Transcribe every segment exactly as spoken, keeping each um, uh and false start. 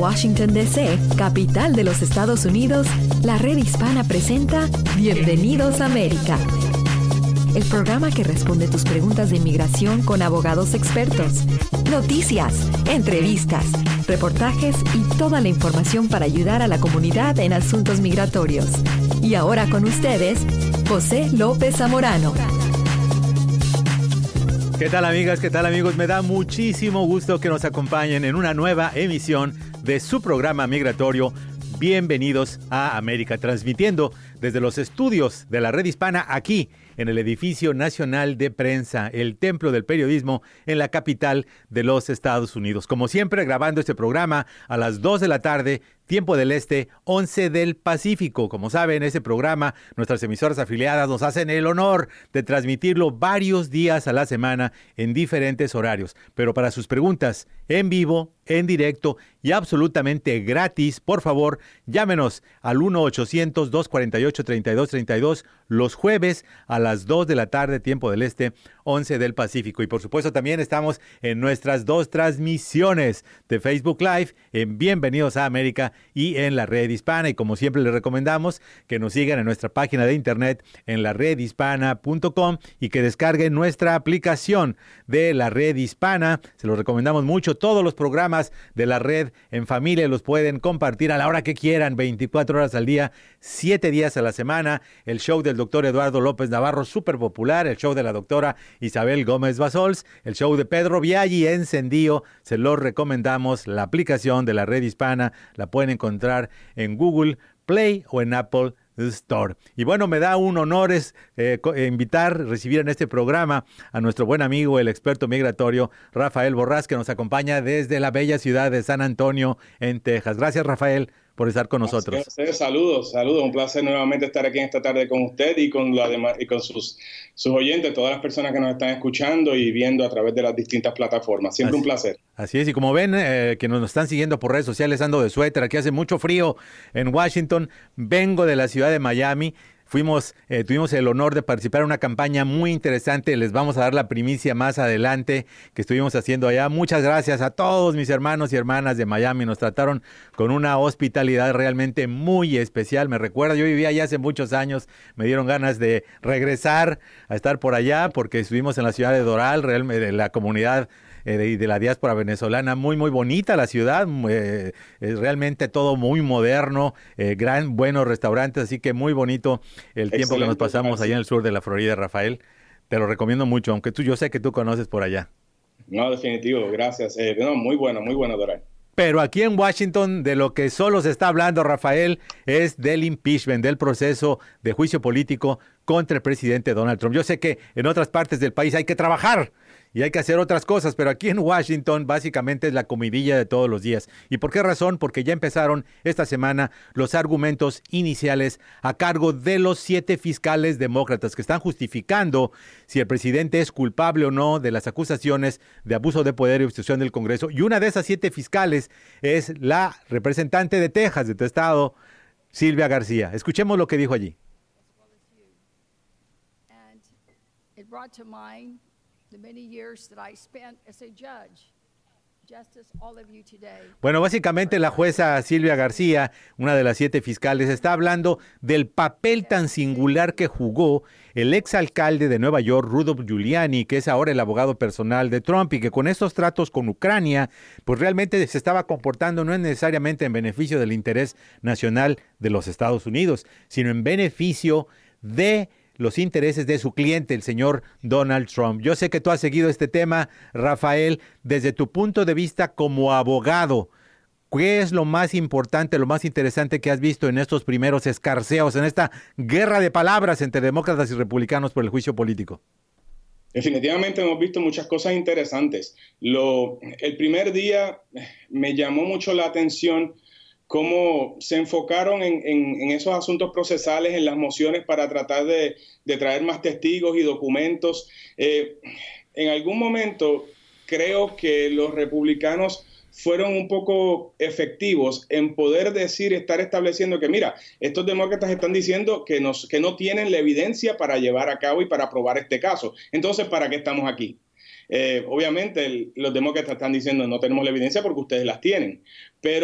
Washington, D C, capital de los Estados Unidos, la Red Hispana presenta Bienvenidos a América, el programa que responde tus preguntas de inmigración con abogados expertos, noticias, entrevistas, reportajes y toda la información para ayudar a la comunidad en asuntos migratorios. Y ahora con ustedes, José López Zamorano. ¿Qué tal, amigas? ¿Qué tal, amigos? Me da muchísimo gusto que nos acompañen en una nueva emisión de su programa migratorio Bienvenidos a América, transmitiendo desde los estudios de la Red Hispana aquí en el Edificio Nacional de Prensa, el templo del periodismo en la capital de los Estados Unidos. Como siempre, grabando este programa a las dos de la tarde, tiempo del este, once del Pacífico. Como saben, ese programa, nuestras emisoras afiliadas nos hacen el honor de transmitirlo varios días a la semana en diferentes horarios. Pero para sus preguntas en vivo, en directo y absolutamente gratis, por favor, llámenos al uno ochocientos, dos cuatro ocho, tres dos tres dos los jueves a las dos de la tarde, tiempo del este, once del Pacífico. Y por supuesto también estamos en nuestras dos transmisiones de Facebook Live, en Bienvenidos a América y en la Red Hispana. Y como siempre les recomendamos que nos sigan en nuestra página de internet en la red hispana punto com y que descarguen nuestra aplicación de la Red Hispana. Se los recomendamos mucho. Todos los programas de la red en familia los pueden compartir a la hora que quieran, veinticuatro horas al día, siete días a la semana. El show del doctor Eduardo López Navarro, súper popular. El show de la doctora Isabel Gómez Basols. El show de Pedro Viaggi, encendido. Se los recomendamos. La aplicación de la Red Hispana la pueden encontrar en Google Play o en Apple Store. Y bueno, me da un honor es, eh, invitar, recibir en este programa a nuestro buen amigo, el experto migratorio, Rafael Borrás, que nos acompaña desde la bella ciudad de San Antonio, en Texas. Gracias, Rafael, por estar con nosotros. Gracias, saludos, saludos. Un placer nuevamente estar aquí en esta tarde con usted y con, la demás, y con sus, sus oyentes, todas las personas que nos están escuchando y viendo a través de las distintas plataformas. Siempre así, un placer. Así es, y como ven, eh, que nos están siguiendo por redes sociales, ando de suéter, aquí hace mucho frío en Washington, vengo de la ciudad de Miami. Fuimos, eh, tuvimos el honor de participar en una campaña muy interesante. Les vamos a dar la primicia más adelante que estuvimos haciendo allá. Muchas gracias a todos mis hermanos y hermanas de Miami. Nos trataron con una hospitalidad realmente muy especial. Me recuerda, yo vivía allá hace muchos años. Me dieron ganas de regresar a estar por allá porque estuvimos en la ciudad de Doral, realmente la comunidad Eh, de, de la diáspora venezolana, muy muy bonita la ciudad, eh, es realmente todo muy moderno, eh, gran, buenos restaurantes, así que muy bonito el Excelente, tiempo que nos pasamos gracias. Allá en el sur de la Florida, Rafael. Te lo recomiendo mucho, aunque tú yo sé que tú conoces por allá. No, definitivo, gracias. Eh, no, muy bueno, muy bueno, Doral. Pero aquí en Washington de lo que solo se está hablando, Rafael, es del impeachment, del proceso de juicio político contra el presidente Donald Trump. Yo sé que en otras partes del país hay que trabajar y hay que hacer otras cosas, pero aquí en Washington básicamente es la comidilla de todos los días. ¿Y por qué razón? Porque ya empezaron esta semana los argumentos iniciales a cargo de los siete fiscales demócratas que están justificando si el presidente es culpable o no de las acusaciones de abuso de poder y obstrucción del Congreso. Y una de esas siete fiscales es la representante de Texas, de tu estado, Silvia García. Escuchemos lo que dijo allí. Bueno, básicamente la jueza Silvia García, una de las siete fiscales, está hablando del papel tan singular que jugó el exalcalde de Nueva York, Rudolph Giuliani, que es ahora el abogado personal de Trump, y que con estos tratos con Ucrania, pues realmente se estaba comportando no necesariamente en beneficio del interés nacional de los Estados Unidos, sino en beneficio de los intereses de su cliente, el señor Donald Trump. Yo sé que tú has seguido este tema, Rafael, desde tu punto de vista como abogado. ¿Qué es lo más importante, lo más interesante que has visto en estos primeros escarceos, en esta guerra de palabras entre demócratas y republicanos por el juicio político? Definitivamente hemos visto muchas cosas interesantes. Lo, el primer día me llamó mucho la atención cómo se enfocaron en, en, en esos asuntos procesales, en las mociones para tratar de, de traer más testigos y documentos. Eh, en algún momento creo que los republicanos fueron un poco efectivos en poder decir, estar estableciendo que, mira, estos demócratas están diciendo que, nos, que no tienen la evidencia para llevar a cabo y para probar este caso. Entonces, ¿para qué estamos aquí? Eh, obviamente, el, los demócratas están diciendo no tenemos la evidencia porque ustedes las tienen. Pero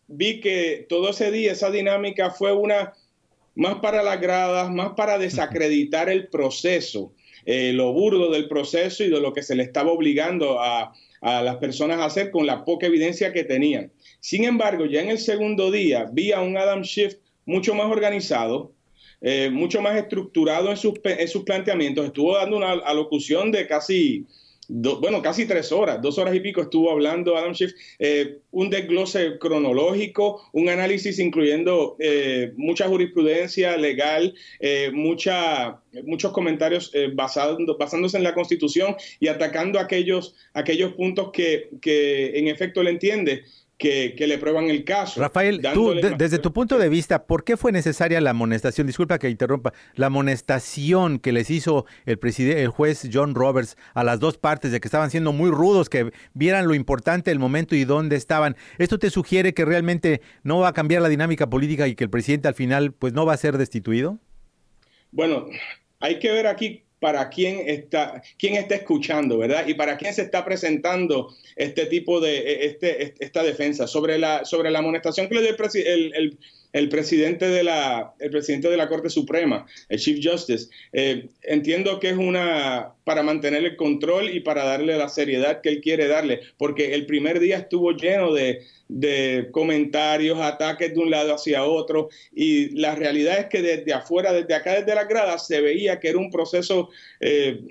vi que todo ese día esa dinámica fue una más para las gradas, más para desacreditar el proceso, eh, lo burdo del proceso y de lo que se le estaba obligando a, a las personas a hacer con la poca evidencia que tenían. Sin embargo, ya en el segundo día vi a un Adam Schiff mucho más organizado, eh, mucho más estructurado en sus, en sus planteamientos. Estuvo dando una alocución de casi... Do, bueno, casi tres horas, dos horas y pico estuvo hablando Adam Schiff, eh, un desglose cronológico, un análisis incluyendo eh, mucha jurisprudencia legal, eh, mucha, muchos comentarios eh, basando, basándose en la Constitución y atacando aquellos, aquellos puntos que, que en efecto él entiende Que, que le prueban el caso. Rafael, tú, de, desde tu punto de vista, ¿por qué fue necesaria la amonestación? Disculpa que interrumpa. La amonestación que les hizo el, preside, el juez John Roberts a las dos partes de que estaban siendo muy rudos, que vieran lo importante del momento y dónde estaban. ¿Esto te sugiere que realmente no va a cambiar la dinámica política y que el presidente al final pues no va a ser destituido? Bueno, hay que ver aquí para quién está, quién está escuchando, ¿verdad? Y para quién se está presentando este tipo de, este, esta defensa. Sobre la, sobre la amonestación que le dio el, presi, el, el, el, presidente de la, el presidente de la Corte Suprema, el Chief Justice, eh, entiendo que es una, para mantener el control y para darle la seriedad que él quiere darle, porque el primer día estuvo lleno de, de comentarios, ataques de un lado hacia otro, y la realidad es que desde afuera, desde acá, desde las gradas, se veía que era un proceso eh,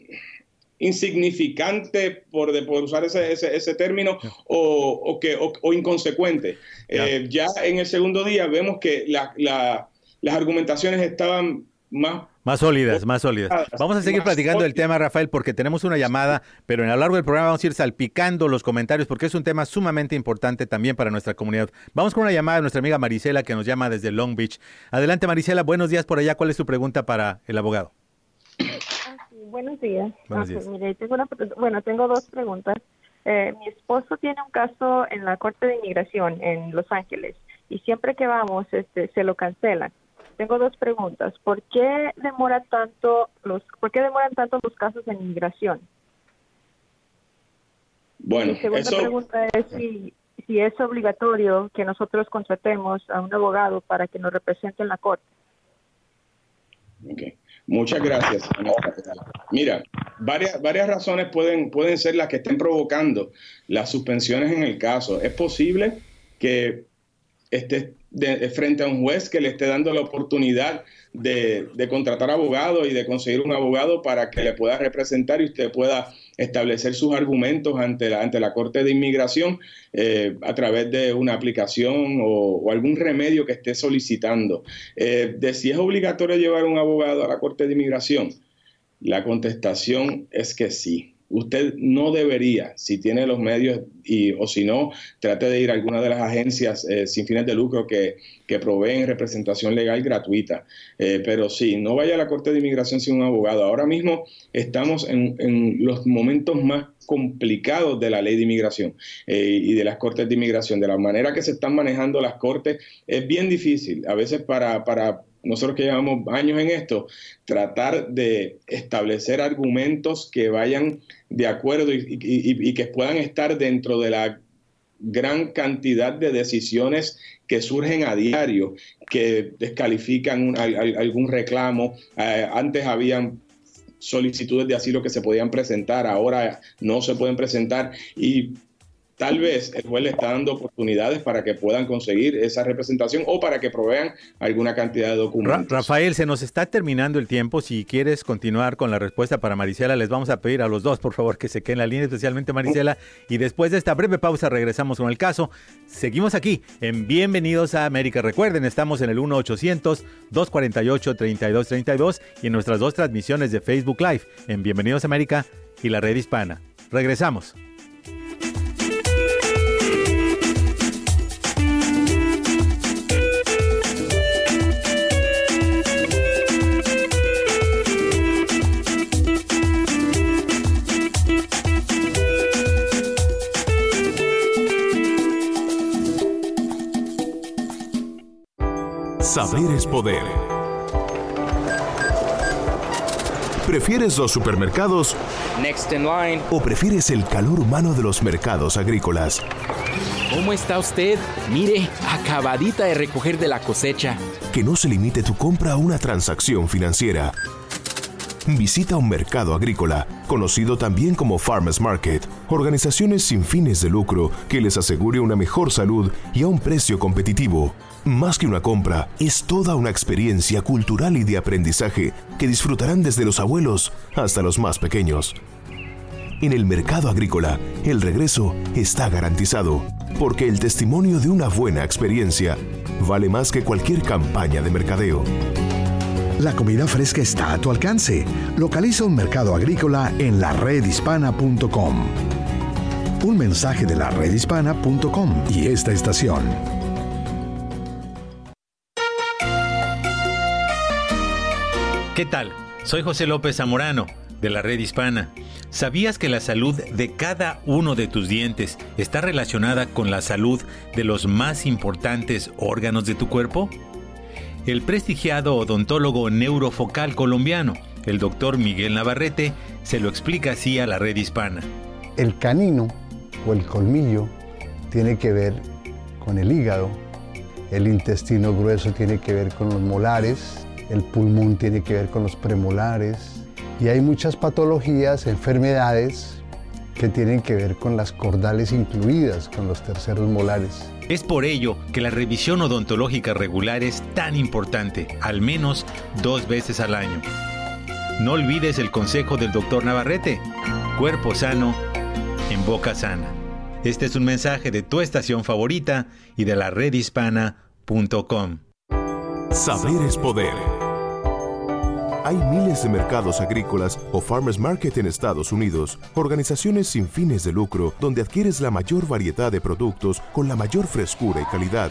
insignificante, por, de, por usar ese, ese, ese término, o, o, que, o, o inconsecuente. Eh, ya en el segundo día vemos que la, la, las argumentaciones estaban más... Más sólidas, más sólidas. Vamos a seguir platicando del tema, Rafael, porque tenemos una llamada, pero en a lo largo del programa vamos a ir salpicando los comentarios porque es un tema sumamente importante también para nuestra comunidad. Vamos con una llamada de nuestra amiga Marisela, que nos llama desde Long Beach. Adelante, Marisela, buenos días por allá. ¿Cuál es tu pregunta para el abogado? Ah, sí, buenos días. Buenos okay, días. Mire, tengo una, bueno, tengo dos preguntas. Eh, mi esposo tiene un caso en la Corte de Inmigración en Los Ángeles y siempre que vamos este, se lo cancelan. Tengo dos preguntas. ¿Por qué demora tanto los, por qué demoran tanto los casos de inmigración? Bueno, Mi segunda eso... pregunta es si, si es obligatorio que nosotros contratemos a un abogado para que nos represente en la corte. Okay. Muchas gracias. Mira, varias, varias razones pueden, pueden ser las que estén provocando las suspensiones en el caso. Es posible que esté de, de frente a un juez que le esté dando la oportunidad de, de contratar abogado y de conseguir un abogado para que le pueda representar y usted pueda establecer sus argumentos ante la, ante la Corte de Inmigración eh, a través de una aplicación o, o algún remedio que esté solicitando. Eh, de si es obligatorio llevar un abogado a la Corte de Inmigración, la contestación es que sí. Usted no debería, si tiene los medios y o si no, trate de ir a alguna de las agencias eh, sin fines de lucro que, que proveen representación legal gratuita. Eh, pero sí, no vaya a la Corte de Inmigración sin un abogado. Ahora mismo estamos en, en los momentos más complicados de la ley de inmigración eh, y de las cortes de inmigración. De la manera que se están manejando las cortes es bien difícil. A veces para... para nosotros que llevamos años en esto, tratar de establecer argumentos que vayan de acuerdo y, y, y, y que puedan estar dentro de la gran cantidad de decisiones que surgen a diario, que descalifican un, algún reclamo. Eh, antes habían solicitudes de asilo que se podían presentar, ahora no se pueden presentar y tal vez el juez le está dando oportunidades para que puedan conseguir esa representación o para que provean alguna cantidad de documentos. Rafael, se nos está terminando el tiempo. Si quieres continuar con la respuesta para Marisela, les vamos a pedir a los dos, por favor, que se queden en la línea, especialmente Marisela. Y después de esta breve pausa regresamos con el caso. Seguimos aquí en Bienvenidos a América. Recuerden, estamos en el uno ochocientos, dos cuatro ocho, tres dos tres dos y en nuestras dos transmisiones de Facebook Live en Bienvenidos a América y la Red Hispana. Regresamos. Saber es poder. ¿Prefieres los supermercados? Next in line. ¿O prefieres el calor humano de los mercados agrícolas? ¿Cómo está usted? Mire, acabadita de recoger de la cosecha. Que no se limite tu compra a una transacción financiera. Visita un mercado agrícola, conocido también como Farmers Market, organizaciones sin fines de lucro que les asegure una mejor salud y a un precio competitivo. Más que una compra, es toda una experiencia cultural y de aprendizaje que disfrutarán desde los abuelos hasta los más pequeños. En el mercado agrícola, el regreso está garantizado, porque el testimonio de una buena experiencia vale más que cualquier campaña de mercadeo. La comida fresca está a tu alcance. Localiza un mercado agrícola en la red hispana punto com. Un mensaje de la red hispana punto com y esta estación. ¿Qué tal? Soy José López Zamorano, de la Red Hispana. ¿Sabías que la salud de cada uno de tus dientes está relacionada con la salud de los más importantes órganos de tu cuerpo? El prestigiado odontólogo neurofocal colombiano, el doctor Miguel Navarrete, se lo explica así a la Red Hispana. El canino o el colmillo tiene que ver con el hígado, el intestino grueso tiene que ver con los molares, el pulmón tiene que ver con los premolares y hay muchas patologías, enfermedades que tienen que ver con las cordales incluidas, con los terceros molares. Es por ello que la revisión odontológica regular es tan importante, al menos dos veces al año. No olvides el consejo del doctor Navarrete: cuerpo sano, en boca sana. Este es un mensaje de tu estación favorita y de la red hispana punto com. Saber es poder. Hay miles de mercados agrícolas o Farmers Market en Estados Unidos, organizaciones sin fines de lucro donde adquieres la mayor variedad de productos con la mayor frescura y calidad.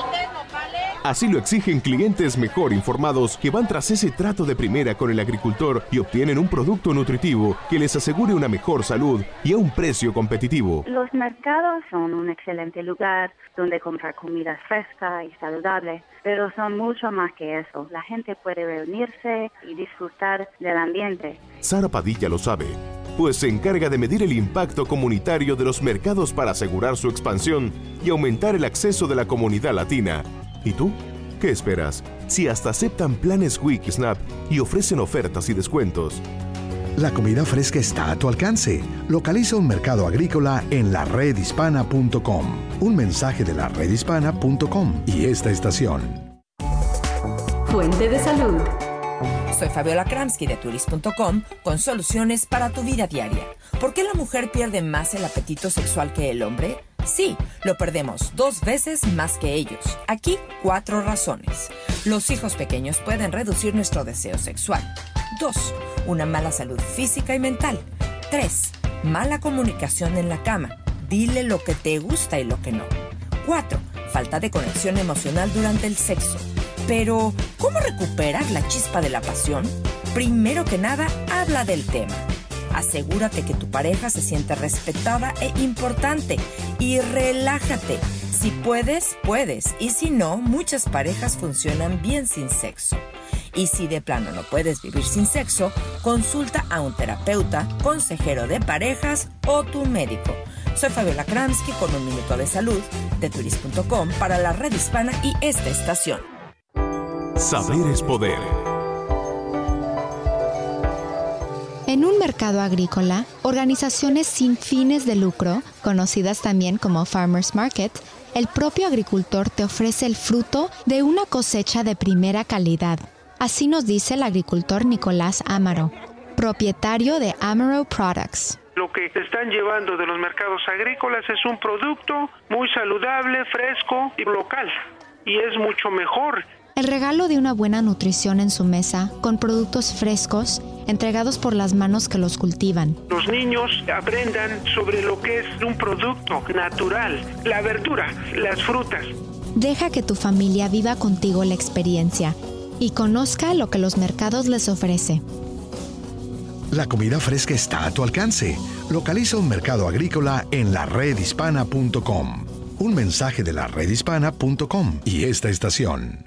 Así lo exigen clientes mejor informados que van tras ese trato de primera con el agricultor y obtienen un producto nutritivo que les asegure una mejor salud y a un precio competitivo. Los mercados son un excelente lugar donde comprar comida fresca y saludable, pero son mucho más que eso. La gente puede reunirse y disfrutar del ambiente. Sara Padilla lo sabe, pues se encarga de medir el impacto comunitario de los mercados para asegurar su expansión y aumentar el acceso de la comunidad latina. ¿Y tú? ¿Qué esperas? Si hasta aceptan planes Wikisnap y ofrecen ofertas y descuentos. La comida fresca está a tu alcance. Localiza un mercado agrícola en la red hispana punto com. Un mensaje de la red hispana punto com y esta estación. Fuente de salud. Soy Fabiola Kramsky de Turis punto com con soluciones para tu vida diaria. ¿Por qué la mujer pierde más el apetito sexual que el hombre? Sí, lo perdemos dos veces más que ellos. Aquí, cuatro razones. Los hijos pequeños pueden reducir nuestro deseo sexual. Dos, una mala salud física y mental. Tres, mala comunicación en la cama. Dile lo que te gusta y lo que no. Cuatro, falta de conexión emocional durante el sexo. Pero, ¿cómo recuperar la chispa de la pasión? Primero que nada, habla del tema. Asegúrate que tu pareja se siente respetada e importante y relájate. Si puedes, puedes. Y si no, muchas parejas funcionan bien sin sexo. Y si de plano no puedes vivir sin sexo, consulta a un terapeuta, consejero de parejas o tu médico. Soy Fabiola Kramsky con un minuto de salud de Turis punto com para la red hispana y esta estación. Saber es poder. En un mercado agrícola, organizaciones sin fines de lucro, conocidas también como Farmers Market, el propio agricultor te ofrece el fruto de una cosecha de primera calidad. Así nos dice el agricultor Nicolás Amaro, propietario de Amaro Products. Lo que están llevando de los mercados agrícolas es un producto muy saludable, fresco y local, y es mucho mejor. El regalo de una buena nutrición en su mesa, con productos frescos, entregados por las manos que los cultivan. Los niños aprendan sobre lo que es un producto natural, la verdura, las frutas. Deja que tu familia viva contigo la experiencia y conozca lo que los mercados les ofrece. La comida fresca está a tu alcance. Localiza un mercado agrícola en la red hispana punto com. Un mensaje de la red hispana punto com y esta estación.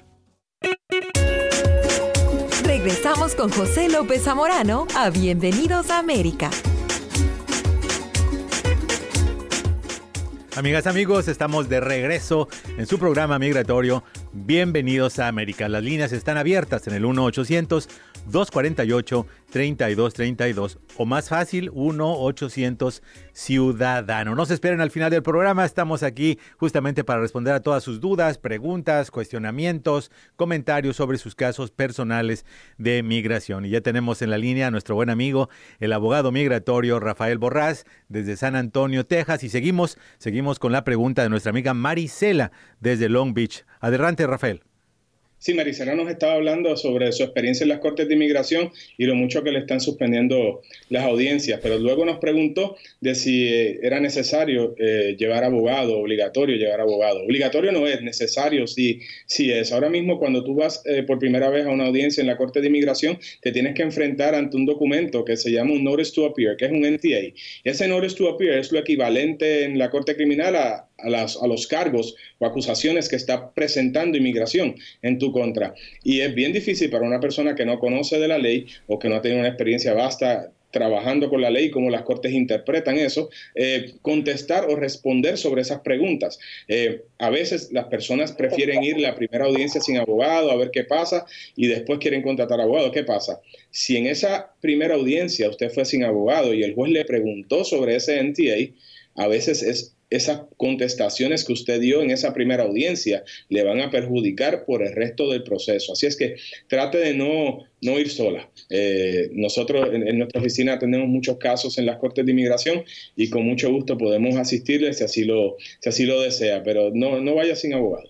Regresamos con José López Zamorano a Bienvenidos a América. Amigas, amigos, estamos de regreso en su programa migratorio. Bienvenidos a América. Las líneas están abiertas en el uno ochocientos, dos cuatro ocho, tres dos tres dos o más fácil, uno ochocientos Ciudadano. No se esperen al final del programa. Estamos aquí justamente para responder a todas sus dudas, preguntas, cuestionamientos, comentarios sobre sus casos personales de migración. Y ya tenemos en la línea a nuestro buen amigo, el abogado migratorio Rafael Borrás, desde San Antonio, Texas. Y seguimos, seguimos con la pregunta de nuestra amiga Marisela, desde Long Beach. Adelante, Rafael. Sí, Marisela nos estaba hablando sobre su experiencia en las cortes de inmigración y lo mucho que le están suspendiendo las audiencias, pero luego nos preguntó de si eh, era necesario eh, llevar abogado, obligatorio llevar abogado. Obligatorio no es, necesario sí, sí es. Ahora mismo cuando tú vas eh, por primera vez a una audiencia en la corte de inmigración, te tienes que enfrentar ante un documento que se llama un Notice to Appear, que es un N T A. Ese Notice to Appear es lo equivalente en la corte criminal a A, las, a los cargos o acusaciones que está presentando inmigración en tu contra. Y es bien difícil para una persona que no conoce de la ley o que no ha tenido una experiencia vasta trabajando con la ley, cómo las cortes interpretan eso, eh, contestar o responder sobre esas preguntas. Eh, a veces las personas prefieren ir a la primera audiencia sin abogado, a ver qué pasa, y después quieren contratar abogado. ¿Qué pasa? Si en esa primera audiencia usted fue sin abogado y el juez le preguntó sobre ese N T A, a veces es esas contestaciones que usted dio en esa primera audiencia le van a perjudicar por el resto del proceso. Así es que trate de no, no ir sola. Eh, nosotros en, en nuestra oficina tenemos muchos casos en las cortes de inmigración y con mucho gusto podemos asistirle si así lo, si así lo desea, pero no, no vaya sin abogado.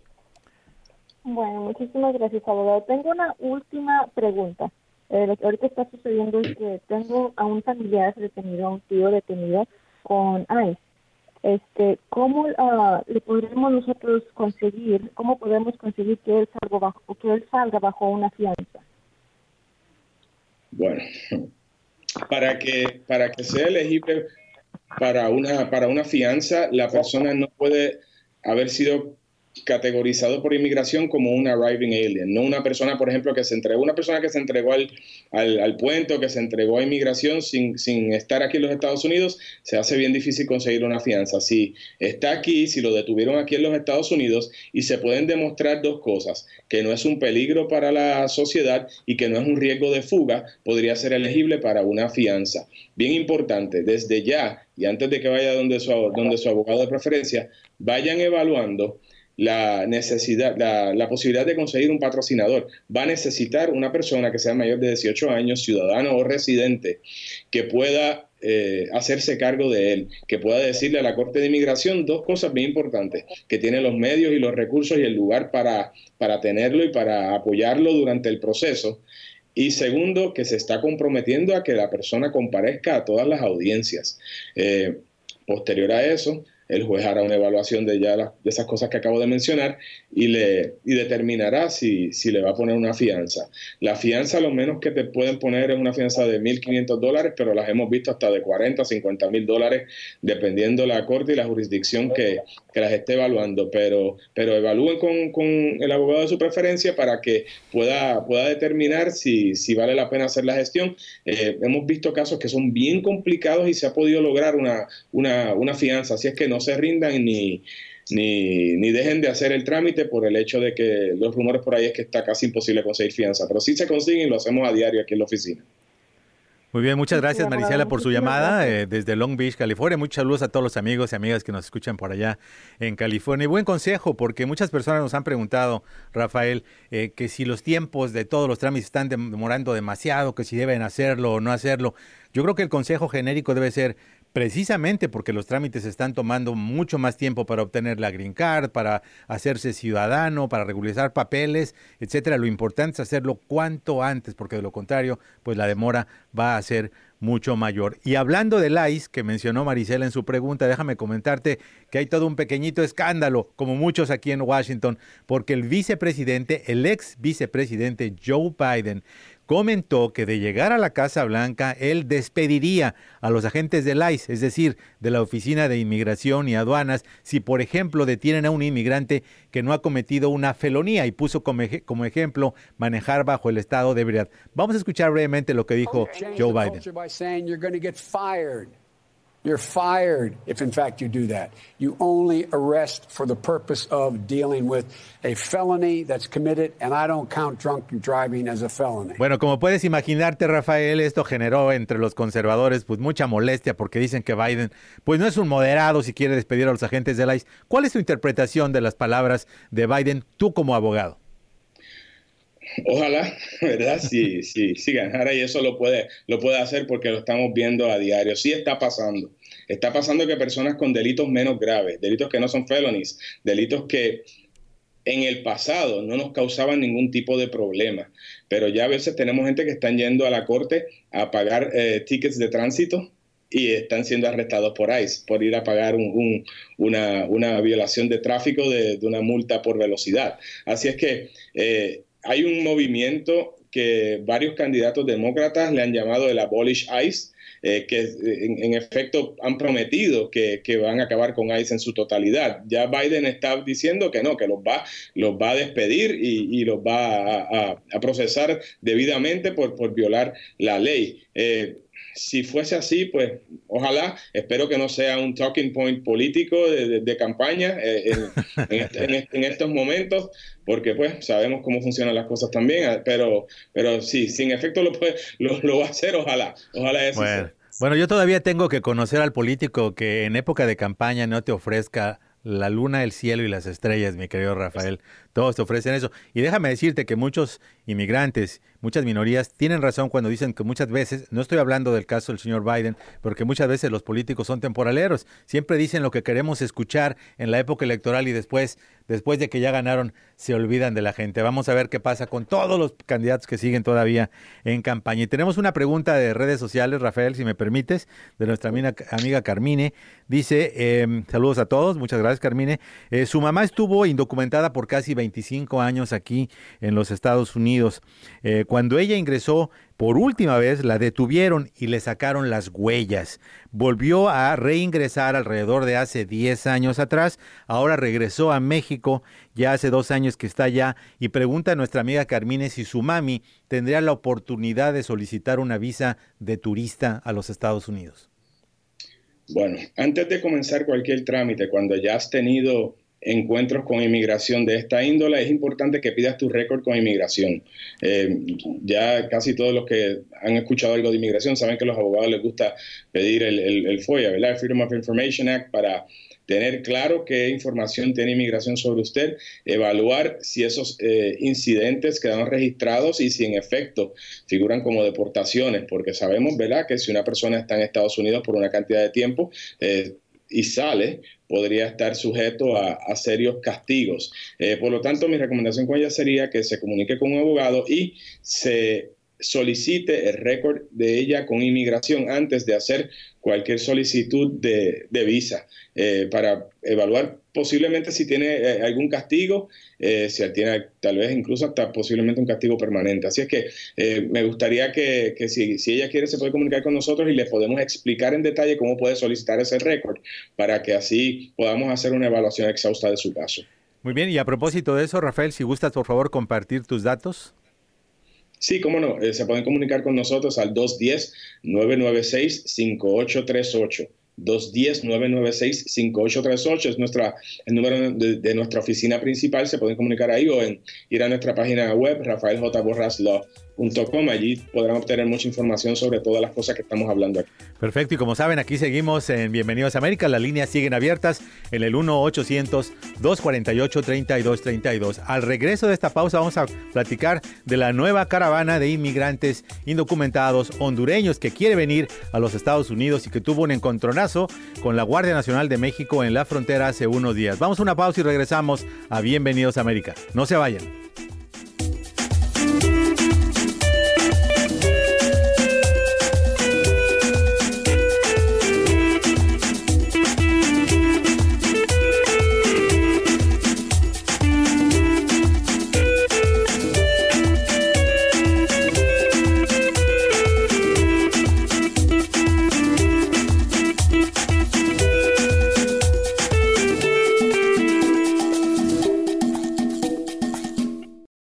Bueno, muchísimas gracias, abogado. Tengo una última pregunta. Eh, lo que ahorita está sucediendo es que tengo a un familiar detenido, a un tío detenido con ICE. Este, ¿cómo uh, le podremos nosotros conseguir, cómo podemos conseguir que él salga bajo, que él salga bajo una fianza? Bueno, para que para que sea elegible para una para una fianza, la persona no puede haber sido categorizado por inmigración como un arriving alien, no una persona, por ejemplo, que se entregó, una persona que se entregó al, al, al puente o que se entregó a inmigración sin, sin estar aquí en los Estados Unidos, se hace bien difícil conseguir una fianza. Si está aquí, si lo detuvieron aquí en los Estados Unidos y se pueden demostrar dos cosas, que no es un peligro para la sociedad y que no es un riesgo de fuga, podría ser elegible para una fianza. Bien importante, desde ya y antes de que vaya donde su, donde su abogado de preferencia, vayan evaluando la necesidad, la, la posibilidad de conseguir un patrocinador. Va a necesitar una persona que sea mayor de dieciocho años, ciudadano o residente, que pueda eh, hacerse cargo de él, que pueda decirle a la Corte de Inmigración dos cosas bien importantes, que tiene los medios y los recursos y el lugar para, para tenerlo y para apoyarlo durante el proceso. Y segundo, que se está comprometiendo a que la persona comparezca a todas las audiencias. Eh, posterior a eso, el juez hará una evaluación de ya la, de esas cosas que acabo de mencionar y le y determinará si, si le va a poner una fianza. La fianza lo menos que te pueden poner es una fianza de mil quinientos dólares, pero las hemos visto hasta de cuarenta, cincuenta mil dólares, dependiendo la corte y la jurisdicción que, que las esté evaluando. Pero, pero evalúen con, con el abogado de su preferencia para que pueda, pueda determinar si, si vale la pena hacer la gestión. Eh, hemos visto casos que son bien complicados y se ha podido lograr una, una, una fianza. Así es que no se rindan ni, ni, ni dejen de hacer el trámite por el hecho de que los rumores por ahí es que está casi imposible conseguir fianza, pero sí se consiguen y lo hacemos a diario aquí en la oficina. Muy bien, muchas gracias Marisela por su llamada eh, desde Long Beach, California. Muchos saludos a todos los amigos y amigas que nos escuchan por allá en California. Y buen consejo, porque muchas personas nos han preguntado, Rafael, eh, que si los tiempos de todos los trámites están demorando demasiado, que si deben hacerlo o no hacerlo. Yo creo que el consejo genérico debe ser precisamente porque los trámites están tomando mucho más tiempo para obtener la green card, para hacerse ciudadano, para regularizar papeles, etcétera. Lo importante es hacerlo cuanto antes, porque de lo contrario, pues la demora va a ser mucho mayor. Y hablando del ICE, que mencionó Marisela en su pregunta, déjame comentarte que hay todo un pequeñito escándalo, como muchos aquí en Washington, porque el vicepresidente, el ex vicepresidente Joe Biden, comentó que de llegar a la Casa Blanca, él despediría a los agentes del ICE, es decir, de la Oficina de Inmigración y Aduanas, si, por ejemplo, detienen a un inmigrante que no ha cometido una felonía, y puso como, ej- como ejemplo manejar bajo el estado de ebriedad. Vamos a escuchar brevemente lo que dijo Joe Biden. You're fired if, in fact, you do that. You only arrest for the purpose of dealing with a felony that's committed, and I don't count drunk driving as a felony. Bueno, como puedes imaginarte, Rafael, esto generó entre los conservadores pues mucha molestia porque dicen que Biden pues no es un moderado si quiere despedir a los agentes del I C E. ¿Cuál es tu interpretación de las palabras de Biden, tú como abogado? Ojalá, ¿verdad? Sí, sí, sí ganara y eso lo puede, lo puede hacer porque lo estamos viendo a diario. Sí está pasando. Está pasando que personas con delitos menos graves, delitos que no son felonies, delitos que en el pasado no nos causaban ningún tipo de problema, pero ya a veces tenemos gente que están yendo a la corte a pagar eh, tickets de tránsito y están siendo arrestados por I C E por ir a pagar un, un, una, una violación de tráfico de, de una multa por velocidad. Así es que eh, hay un movimiento que varios candidatos demócratas le han llamado el Abolish I C E, eh, que en, en efecto han prometido que, que van a acabar con I C E en su totalidad. Ya Biden está diciendo que no, que los va, los va a despedir y, y los va a, a, a procesar debidamente por, por violar la ley. Eh, Si fuese así, pues ojalá, espero que no sea un talking point político de, de, de campaña eh, en, en, en, en estos momentos, porque pues sabemos cómo funcionan las cosas también, pero pero sí, sin efecto lo puede, lo, lo va a hacer, ojalá, ojalá eso bueno, sea. Bueno, yo todavía tengo que conocer al político que en época de campaña no te ofrezca la luna, el cielo y las estrellas, mi querido Rafael. Todos te ofrecen eso. Y déjame decirte que muchos inmigrantes, muchas minorías, tienen razón cuando dicen que muchas veces, no estoy hablando del caso del señor Biden, porque muchas veces los políticos son temporaleros. Siempre dicen lo que queremos escuchar en la época electoral y después, después de que ya ganaron, se olvidan de la gente. Vamos a ver qué pasa con todos los candidatos que siguen todavía en campaña. Y tenemos una pregunta de redes sociales, Rafael, si me permites, de nuestra amiga, amiga Carmine. Dice, eh, saludos a todos, muchas gracias, Carmine. Eh, su mamá estuvo indocumentada por casi veinticinco años aquí en los Estados Unidos. Eh, cuando ella ingresó por última vez, la detuvieron y le sacaron las huellas. Volvió a reingresar alrededor de hace diez años atrás. Ahora regresó a México, ya hace dos años que está allá, y pregunta a nuestra amiga Carmine si su mami tendría la oportunidad de solicitar una visa de turista a los Estados Unidos. Bueno, antes de comenzar cualquier trámite, cuando ya has tenido encuentros con inmigración de esta índole, es importante que pidas tu récord con inmigración. Eh, ya casi todos los que han escuchado algo de inmigración saben que a los abogados les gusta pedir el, el, el FOIA, ¿verdad? El Freedom of Information Act, para tener claro qué información tiene inmigración sobre usted, evaluar si esos eh, incidentes quedaron registrados y si en efecto figuran como deportaciones, porque sabemos, ¿verdad?, que si una persona está en Estados Unidos por una cantidad de tiempo eh, y sale, podría estar sujeto a, a serios castigos. Eh, por lo tanto, mi recomendación con ella sería que se comunique con un abogado y se solicite el récord de ella con inmigración antes de hacer cualquier solicitud de, de visa, eh, para evaluar posiblemente si tiene eh, algún castigo, eh, si tiene tal vez incluso hasta posiblemente un castigo permanente. Así es que eh, me gustaría que, que si, si ella quiere se puede comunicar con nosotros y le podemos explicar en detalle cómo puede solicitar ese récord para que así podamos hacer una evaluación exhausta de su caso. Muy bien, y a propósito de eso, Rafael, si gustas por favor compartir tus datos. Sí, cómo no, eh, se pueden comunicar con nosotros al dos uno cero, nueve nueve seis, cinco ocho tres ocho. dos uno cero, nueve nueve seis, cinco ocho tres ocho es nuestra, el número de, de nuestra oficina principal. Se pueden comunicar ahí o en, ir a nuestra página web, rafael j borras law punto com. Allí podrán obtener mucha información sobre todas las cosas que estamos hablando aquí. Perfecto, y como saben, aquí seguimos en Bienvenidos a América. Las líneas siguen abiertas en el uno ochocientos, dos cuarenta y ocho, treinta y dos treinta y dos. Al regreso de esta pausa vamos a platicar de la nueva caravana de inmigrantes indocumentados hondureños que quiere venir a los Estados Unidos y que tuvo un encontronazo con la Guardia Nacional de México en la frontera hace unos días. Vamos a una pausa y regresamos a Bienvenidos a América. No se vayan.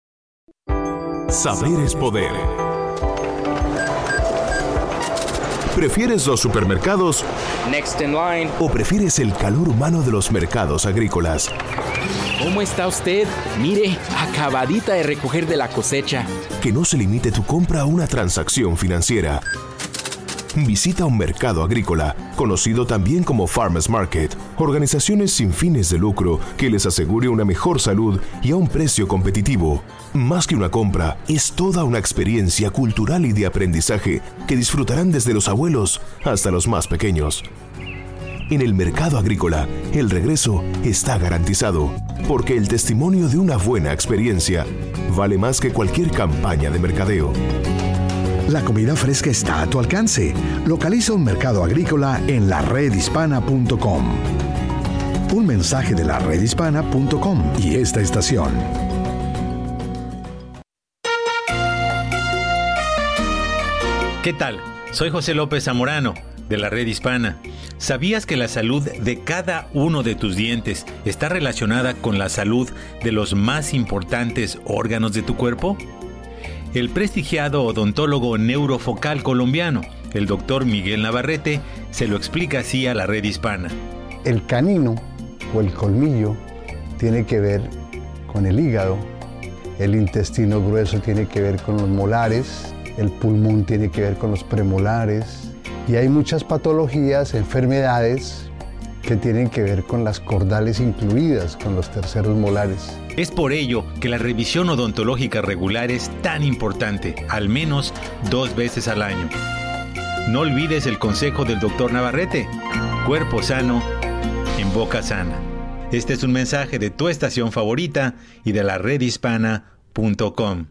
Saber es poder. ¿Prefieres los supermercados? Next in line. ¿O prefieres el calor humano de los mercados agrícolas? ¿Cómo está usted? Mire, acabadita de recoger de la cosecha. Que no se limite tu compra a una transacción financiera. Visita un mercado agrícola, conocido también como Farmers Market, organizaciones sin fines de lucro que les asegure una mejor salud y a un precio competitivo. Más que una compra, es toda una experiencia cultural y de aprendizaje que disfrutarán desde los abuelos hasta los más pequeños. En el mercado agrícola, el regreso está garantizado, porque el testimonio de una buena experiencia vale más que cualquier campaña de mercadeo. La comida fresca está a tu alcance. Localiza un mercado agrícola en la red hispana punto com. Un mensaje de la red hispana punto com y esta estación. ¿Qué tal? Soy José López Zamorano, de la Red Hispana. ¿Sabías que la salud de cada uno de tus dientes está relacionada con la salud de los más importantes órganos de tu cuerpo? El prestigiado odontólogo neurofocal colombiano, el doctor Miguel Navarrete, se lo explica así a la Red Hispana. El canino o el colmillo tiene que ver con el hígado, el intestino grueso tiene que ver con los molares, el pulmón tiene que ver con los premolares y hay muchas patologías, enfermedades que tienen que ver con las cordales incluidas, con los terceros molares. Es por ello que la revisión odontológica regular es tan importante, al menos dos veces al año. No olvides el consejo del doctor Navarrete: cuerpo sano, en boca sana. Este es un mensaje de tu estación favorita y de la red hispana punto com.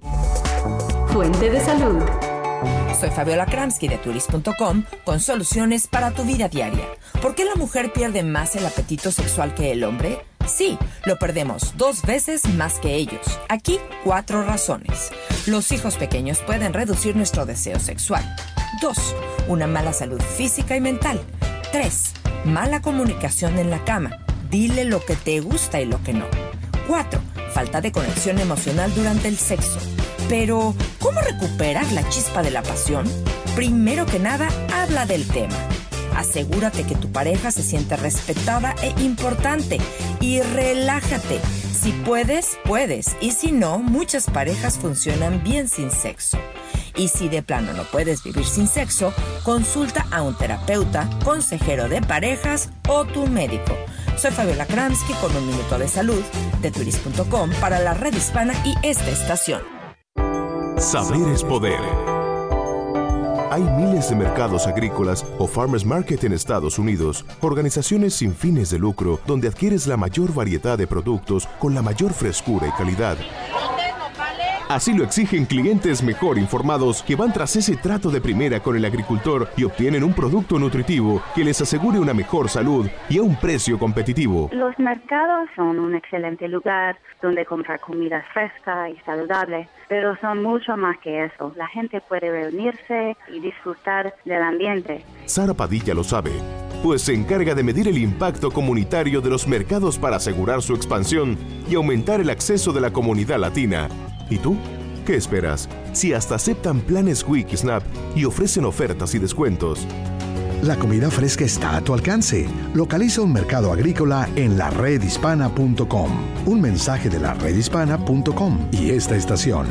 Fuente de salud. Soy Fabiola Kramsky de Turis punto com con soluciones para tu vida diaria. ¿Por qué la mujer pierde más el apetito sexual que el hombre? Sí, lo perdemos dos veces más que ellos. Aquí, cuatro razones. Los hijos pequeños pueden reducir nuestro deseo sexual. Dos, una mala salud física y mental. Tres, mala comunicación en la cama. Dile lo que te gusta y lo que no. Cuatro, falta de conexión emocional durante el sexo. Pero, ¿cómo recuperar la chispa de la pasión? Primero que nada, habla del tema. Asegúrate que tu pareja se siente respetada e importante y relájate. Si puedes, puedes. Y si no, muchas parejas funcionan bien sin sexo. Y si de plano no puedes vivir sin sexo, consulta a un terapeuta, consejero de parejas o tu médico. Soy Fabiola Kramsky con un minuto de salud de Turis punto com para la Red Hispana y esta estación. Saber es poder. Hay miles de mercados agrícolas o Farmers Market en Estados Unidos, organizaciones sin fines de lucro donde adquieres la mayor variedad de productos con la mayor frescura y calidad. Así lo exigen clientes mejor informados que van tras ese trato de primera con el agricultor y obtienen un producto nutritivo que les asegure una mejor salud y a un precio competitivo. Los mercados son un excelente lugar donde comprar comida fresca y saludable, pero son mucho más que eso. La gente puede reunirse y disfrutar del ambiente. Sara Padilla lo sabe, pues se encarga de medir el impacto comunitario de los mercados para asegurar su expansión y aumentar el acceso de la comunidad latina. ¿Y tú? ¿Qué esperas? Si hasta aceptan planes Quick Snap y ofrecen ofertas y descuentos. La comida fresca está a tu alcance. Localiza un mercado agrícola en la red hispana punto com. Un mensaje de la red hispana punto com y esta estación.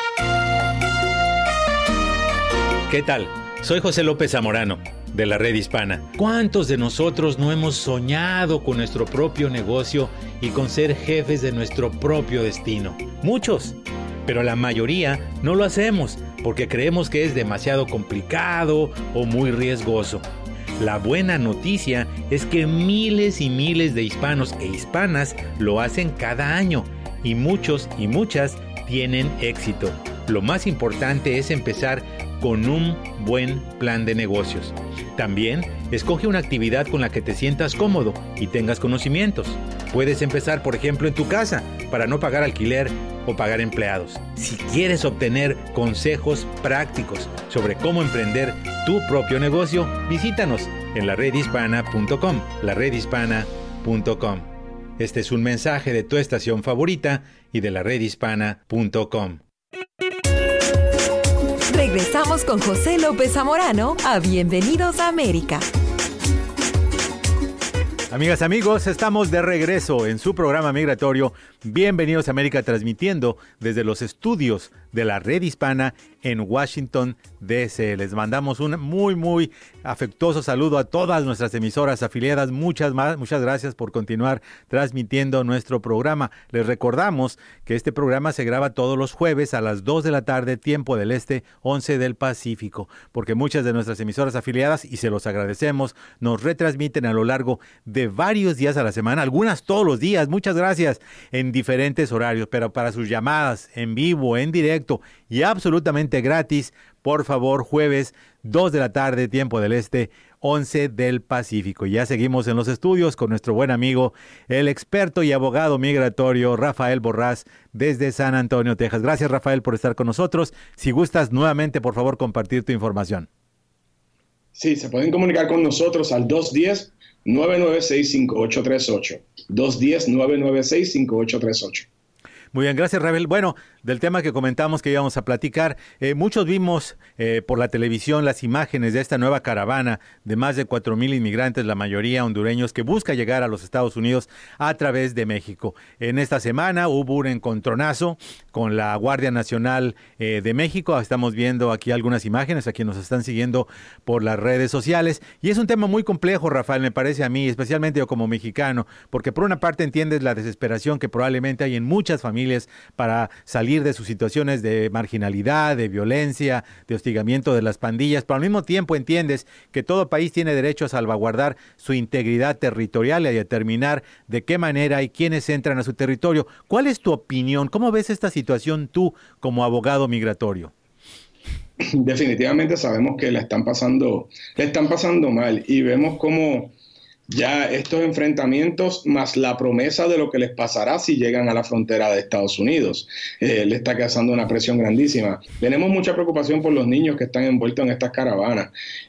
¿Qué tal? Soy José López Zamorano, de la Red Hispana. ¿Cuántos de nosotros no hemos soñado con nuestro propio negocio y con ser jefes de nuestro propio destino? Muchos. Pero la mayoría no lo hacemos porque creemos que es demasiado complicado o muy riesgoso. La buena noticia es que miles y miles de hispanos e hispanas lo hacen cada año y muchos y muchas tienen éxito. Lo más importante es empezar con un buen plan de negocios. También escoge una actividad con la que te sientas cómodo y tengas conocimientos. Puedes empezar, por ejemplo, en tu casa para no pagar alquiler o pagar empleados. Si quieres obtener consejos prácticos sobre cómo emprender tu propio negocio, visítanos en la red hispana punto com, la red hispana punto com. Este es un mensaje de tu estación favorita y de la red hispana punto com. Regresamos con José López Zamorano a Bienvenidos a América. Amigas, amigos, estamos de regreso en su programa migratorio Bienvenidos a América, transmitiendo desde los estudios de la Red Hispana en Washington, D C Les mandamos un muy, muy afectuoso saludo a todas nuestras emisoras afiliadas. Muchas, más, muchas gracias por continuar transmitiendo nuestro programa. Les recordamos que este programa se graba todos los jueves a las dos de la tarde, tiempo del este, once del Pacífico, porque muchas de nuestras emisoras afiliadas, y se los agradecemos, nos retransmiten a lo largo de varios días a la semana, algunas todos los días, muchas gracias, en diferentes horarios, pero para sus llamadas en vivo, en directo y absolutamente gratis, por favor, jueves, dos de la tarde, tiempo del este, once del Pacífico. Ya seguimos en los estudios con nuestro buen amigo, el experto y abogado migratorio Rafael Borrás, desde San Antonio, Texas. Gracias, Rafael, por estar con nosotros. Si gustas nuevamente, por favor, compartir tu información. Sí, se pueden comunicar con nosotros al dos uno cero, nueve nueve seis, cinco ocho tres ocho. dos uno cero, nueve nueve seis, cinco ocho tres ocho. Muy bien, gracias, Rafael. Bueno, del tema que comentamos que íbamos a platicar, eh, muchos vimos eh, por la televisión las imágenes de esta nueva caravana de más de cuatro mil inmigrantes, la mayoría hondureños, que busca llegar a los Estados Unidos a través de México. En esta semana hubo un encontronazo con la Guardia Nacional eh, de México. Estamos viendo aquí algunas imágenes, aquí nos están siguiendo por las redes sociales. Y es un tema muy complejo, Rafael, me parece a mí, especialmente yo como mexicano, porque por una parte entiendes la desesperación que probablemente hay en muchas familias para salir de sus situaciones de marginalidad, de violencia, de hostigamiento de las pandillas, pero al mismo tiempo entiendes que todo país tiene derecho a salvaguardar su integridad territorial y a determinar de qué manera y quiénes entran a su territorio. ¿Cuál es tu opinión? ¿Cómo ves esta situación tú como abogado migratorio? Definitivamente sabemos que la están pasando, la están pasando mal, y vemos cómo ya estos enfrentamientos, más la promesa de lo que les pasará si llegan a la frontera de Estados Unidos, eh, le está causando una presión grandísima. Tenemos mucha preocupación por los niños que están envueltos en estas caravanas,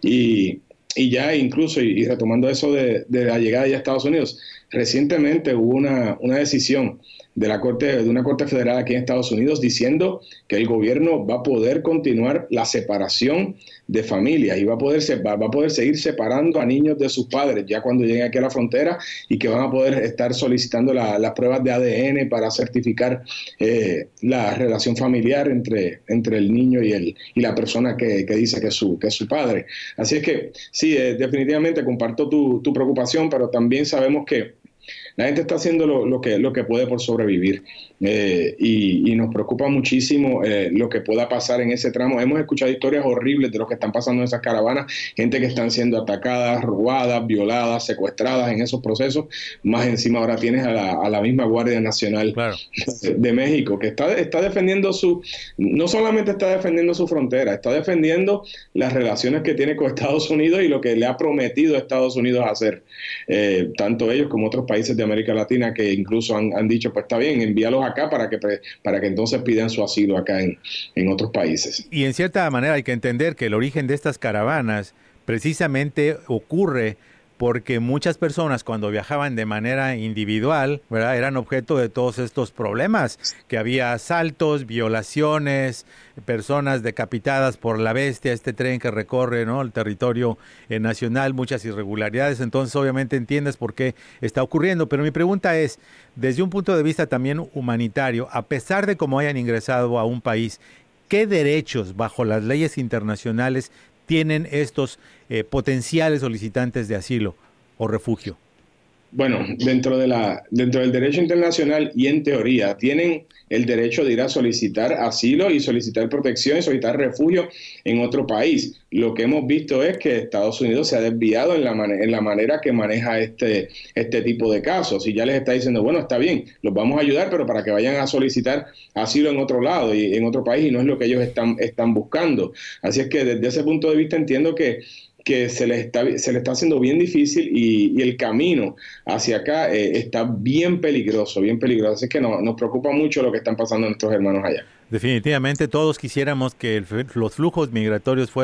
y, y ya incluso, y, y retomando eso de, de la llegada ya a Estados Unidos, recientemente hubo una, una decisión de la corte, de una corte federal aquí en Estados Unidos, diciendo que el gobierno va a poder continuar la separación de familias y va a poder, va, va a poder seguir separando a niños de sus padres ya cuando lleguen aquí a la frontera, y que van a poder estar solicitando la, las pruebas de A D N para certificar eh, la relación familiar entre, entre el niño y, el, y la persona que, que dice que es, su, que es su padre. Así es que sí, eh, definitivamente comparto tu, tu preocupación, pero también sabemos que la gente está haciendo lo, lo, que, lo que puede por sobrevivir, eh, y, y nos preocupa muchísimo eh, lo que pueda pasar en ese tramo. Hemos escuchado historias horribles de lo que están pasando en esas caravanas, gente que están siendo atacadas, robadas, violadas, secuestradas en esos procesos. Más encima ahora tienes a la, a la misma Guardia Nacional, claro, de, de México, que está, está defendiendo su, no solamente está defendiendo su frontera, está defendiendo las relaciones que tiene con Estados Unidos y lo que le ha prometido a Estados Unidos hacer, eh, tanto ellos como otros países de América Latina, que incluso han, han dicho, pues está bien, envíalos acá para que para que entonces pidan su asilo acá en, en otros países. Y en cierta manera hay que entender que el origen de estas caravanas precisamente ocurre porque muchas personas cuando viajaban de manera individual, ¿verdad?, eran objeto de todos estos problemas, que había asaltos, violaciones, personas decapitadas por la bestia, este tren que recorre, ¿no?, el territorio eh, nacional, muchas irregularidades. Entonces obviamente entiendes por qué está ocurriendo, pero mi pregunta es, desde un punto de vista también humanitario, a pesar de cómo hayan ingresado a un país, ¿qué derechos bajo las leyes internacionales tienen estos eh, potenciales solicitantes de asilo o refugio? Bueno, dentro de la dentro del derecho internacional y en teoría tienen el derecho de ir a solicitar asilo y solicitar protección y solicitar refugio en otro país. Lo que hemos visto es que Estados Unidos se ha desviado en la, man- en la manera que maneja este, este tipo de casos, y ya les está diciendo, bueno, está bien, los vamos a ayudar, pero para que vayan a solicitar asilo en otro lado y en otro país, y no es lo que ellos están, están buscando. Así es que desde ese punto de vista entiendo que que se le está se le está haciendo bien difícil, y, y el camino hacia acá eh, está bien peligroso, bien peligroso. Así que no, nos preocupa mucho lo que están pasando nuestros hermanos allá. Definitivamente todos quisiéramos que el, los flujos migratorios fueran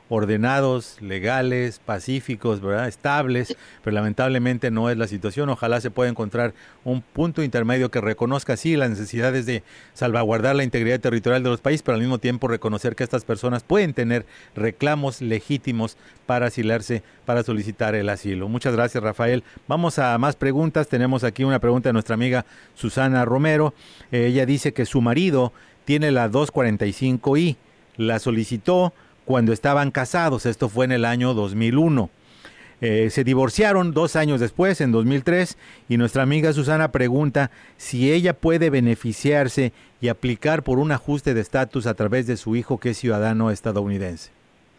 ordenados, legales, pacíficos, ¿verdad? Estables, pero lamentablemente no es la situación. Ojalá se pueda encontrar un punto intermedio que reconozca sí las necesidades de salvaguardar la integridad territorial de los países, pero al mismo tiempo reconocer que estas personas pueden tener reclamos legítimos para asilarse, para solicitar el asilo. Muchas gracias, Rafael. Vamos a más preguntas. Tenemos aquí una pregunta de nuestra amiga Susana Romero. Eh, ella dice que su marido tiene la dos cuarenta y cinco I. La solicitó cuando estaban casados, esto fue en el año dos mil uno. Eh, se divorciaron dos años después, en dos mil tres, y nuestra amiga Susana pregunta si ella puede beneficiarse y aplicar por un ajuste de estatus a través de su hijo que es ciudadano estadounidense.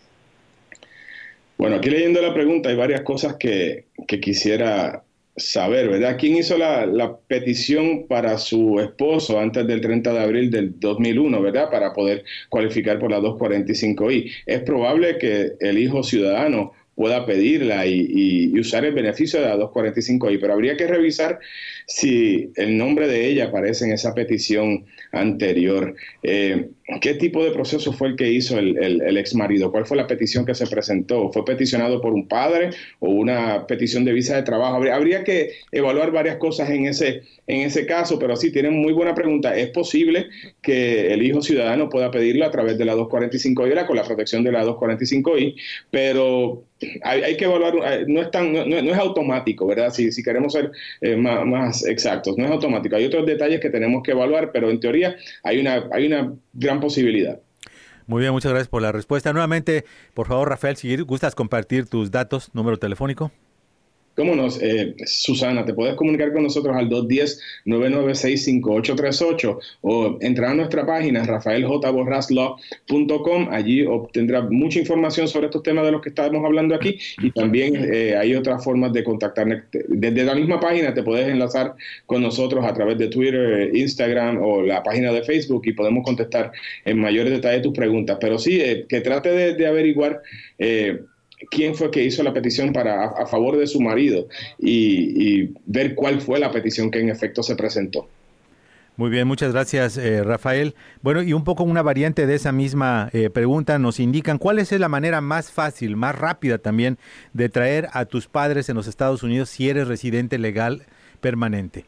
Bueno, aquí leyendo la pregunta hay varias cosas que, que quisiera saber, ¿verdad? ¿Quién hizo la, la petición para su esposo antes del treinta de abril del dos mil uno, ¿verdad? Para poder cualificar por la dos cuarenta y cinco I. Es probable que el hijo ciudadano pueda pedirla y, y, y usar el beneficio de la dos cuarenta y cinco I, pero habría que revisar si el nombre de ella aparece en esa petición anterior. Eh, ¿Qué tipo de proceso fue el que hizo el, el, el ex marido? ¿Cuál fue la petición que se presentó? ¿Fue peticionado por un padre o una petición de visa de trabajo? Habría, habría que evaluar varias cosas en ese, en ese caso, pero sí, tienen muy buena pregunta. Es posible que el hijo ciudadano pueda pedirlo a través de la dos cuarenta y cinco I, con la protección de la dos cuarenta y cinco I, pero hay, hay que evaluar, no es, tan, no, no es automático, ¿verdad? Si, si queremos ser eh, más, más exactos, no es automático. Hay otros detalles que tenemos que evaluar, pero en teoría hay una, hay una gran posibilidad. Muy bien, muchas gracias por la respuesta. Nuevamente, por favor, Rafael, si gustas compartir tus datos, número telefónico. ¿Cómo no? Eh, Susana, te puedes comunicar con nosotros al dos uno cero, nueve nueve seis, cinco ocho tres ocho o entrar a nuestra página rafael j borras law punto com. Allí obtendrás mucha información sobre estos temas de los que estamos hablando aquí, y también eh, hay otras formas de contactarnos. Desde la misma página te puedes enlazar con nosotros a través de Twitter, Instagram o la página de Facebook, y podemos contestar en mayores detalles tus preguntas. Pero sí, eh, que trate de, de averiguar eh, quién fue que hizo la petición para a, a favor de su marido y, y ver cuál fue la petición que en efecto se presentó. Muy bien, muchas gracias, eh, Rafael. Bueno, y un poco una variante de esa misma eh, pregunta, nos indican cuál es la manera más fácil, más rápida también, de traer a tus padres en los Estados Unidos si eres residente legal permanente.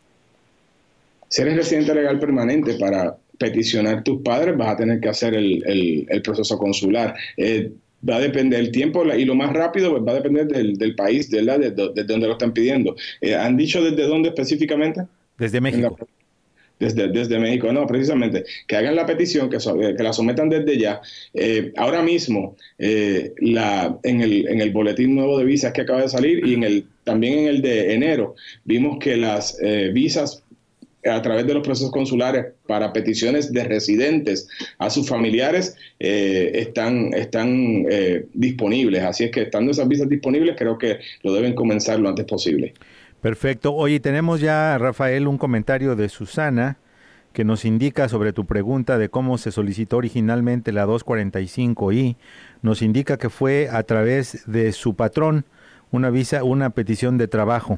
Si eres residente legal permanente, para peticionar tus padres vas a tener que hacer el, el, el proceso consular. Eh, Va a depender del tiempo, y lo más rápido pues, va a depender del, del país, de, la, de, de, de donde lo están pidiendo. Eh, ¿Han dicho desde dónde específicamente? Desde México. La, desde, desde México, no, precisamente. Que hagan la petición, que, so, que la sometan desde ya. Eh, ahora mismo, eh, la, en, el, en el boletín nuevo de visas que acaba de salir, y en el también en el de enero, vimos que las eh, visas a través de los procesos consulares para peticiones de residentes a sus familiares eh, están, están eh, disponibles. Así es que estando esas visas disponibles, creo que lo deben comenzar lo antes posible. Perfecto. Oye, tenemos ya, Rafael, un comentario de Susana que nos indica sobre tu pregunta de cómo se solicitó originalmente la dos cuarenta y cinco I. Nos indica que fue a través de su patrón, una visa, una petición de trabajo.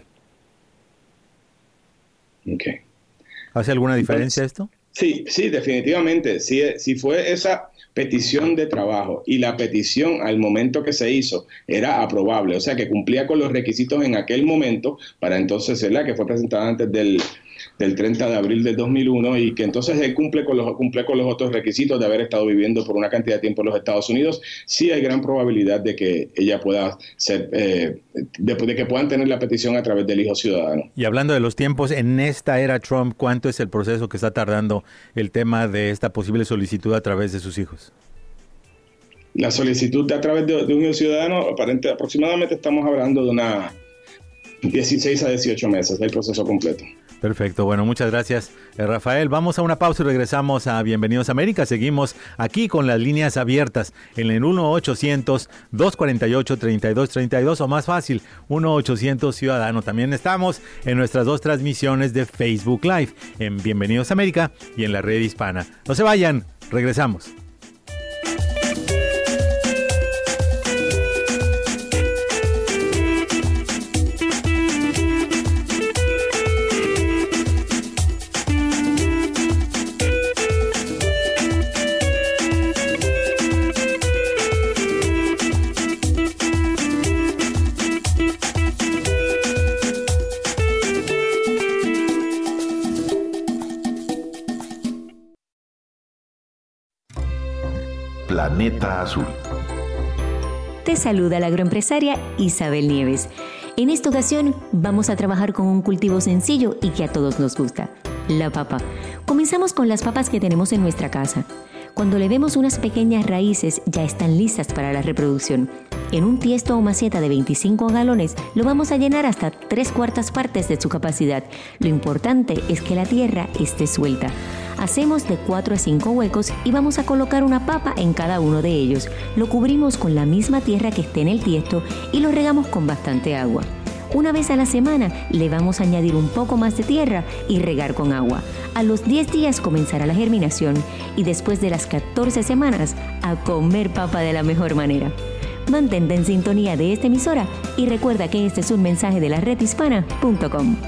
Okay. ¿Hace alguna diferencia esto? Sí, sí, definitivamente. Si, si fue esa petición de trabajo y la petición al momento que se hizo era aprobable, o sea que cumplía con los requisitos en aquel momento, para entonces ser la que fue presentada antes del, del treinta de abril del dos mil uno, y que entonces él cumple con los cumple con los otros requisitos de haber estado viviendo por una cantidad de tiempo en los Estados Unidos, sí hay gran probabilidad de que ella pueda ser, eh, de, de que puedan tener la petición a través del hijo ciudadano. Y hablando de los tiempos, en esta era Trump, ¿cuánto es el proceso que está tardando el tema de esta posible solicitud a través de sus hijos? La solicitud a través de, de un hijo ciudadano, aparente, aproximadamente estamos hablando de una dieciséis a dieciocho meses del proceso completo. Perfecto, bueno, muchas gracias, Rafael. Vamos a una pausa y regresamos a Bienvenidos a América. Seguimos aquí con las líneas abiertas en el uno ochocientos, dos cuarenta y ocho, treinta y dos treinta y dos, o más fácil, uno ochocientos Ciudadano. También estamos en nuestras dos transmisiones de Facebook Live, en Bienvenidos a América y en la red hispana. No se vayan, regresamos. Planeta Azul. Te saluda la agroempresaria Isabel Nieves. En esta ocasión vamos a trabajar con un cultivo sencillo y que a todos nos gusta, la papa. Comenzamos con las papas que tenemos en nuestra casa. Cuando le demos unas pequeñas raíces ya están listas para la reproducción. En un tiesto o maceta de veinticinco galones lo vamos a llenar hasta tres cuartas partes de su capacidad. Lo importante es que la tierra esté suelta. Hacemos de cuatro a cinco huecos y vamos a colocar una papa en cada uno de ellos. Lo cubrimos con la misma tierra que esté en el tiesto y lo regamos con bastante agua. Una vez a la semana le vamos a añadir un poco más de tierra y regar con agua. A los diez días comenzará la germinación y después de las catorce semanas a comer papa de la mejor manera. Mantente en sintonía de esta emisora y recuerda que este es un mensaje de la red hispana punto com.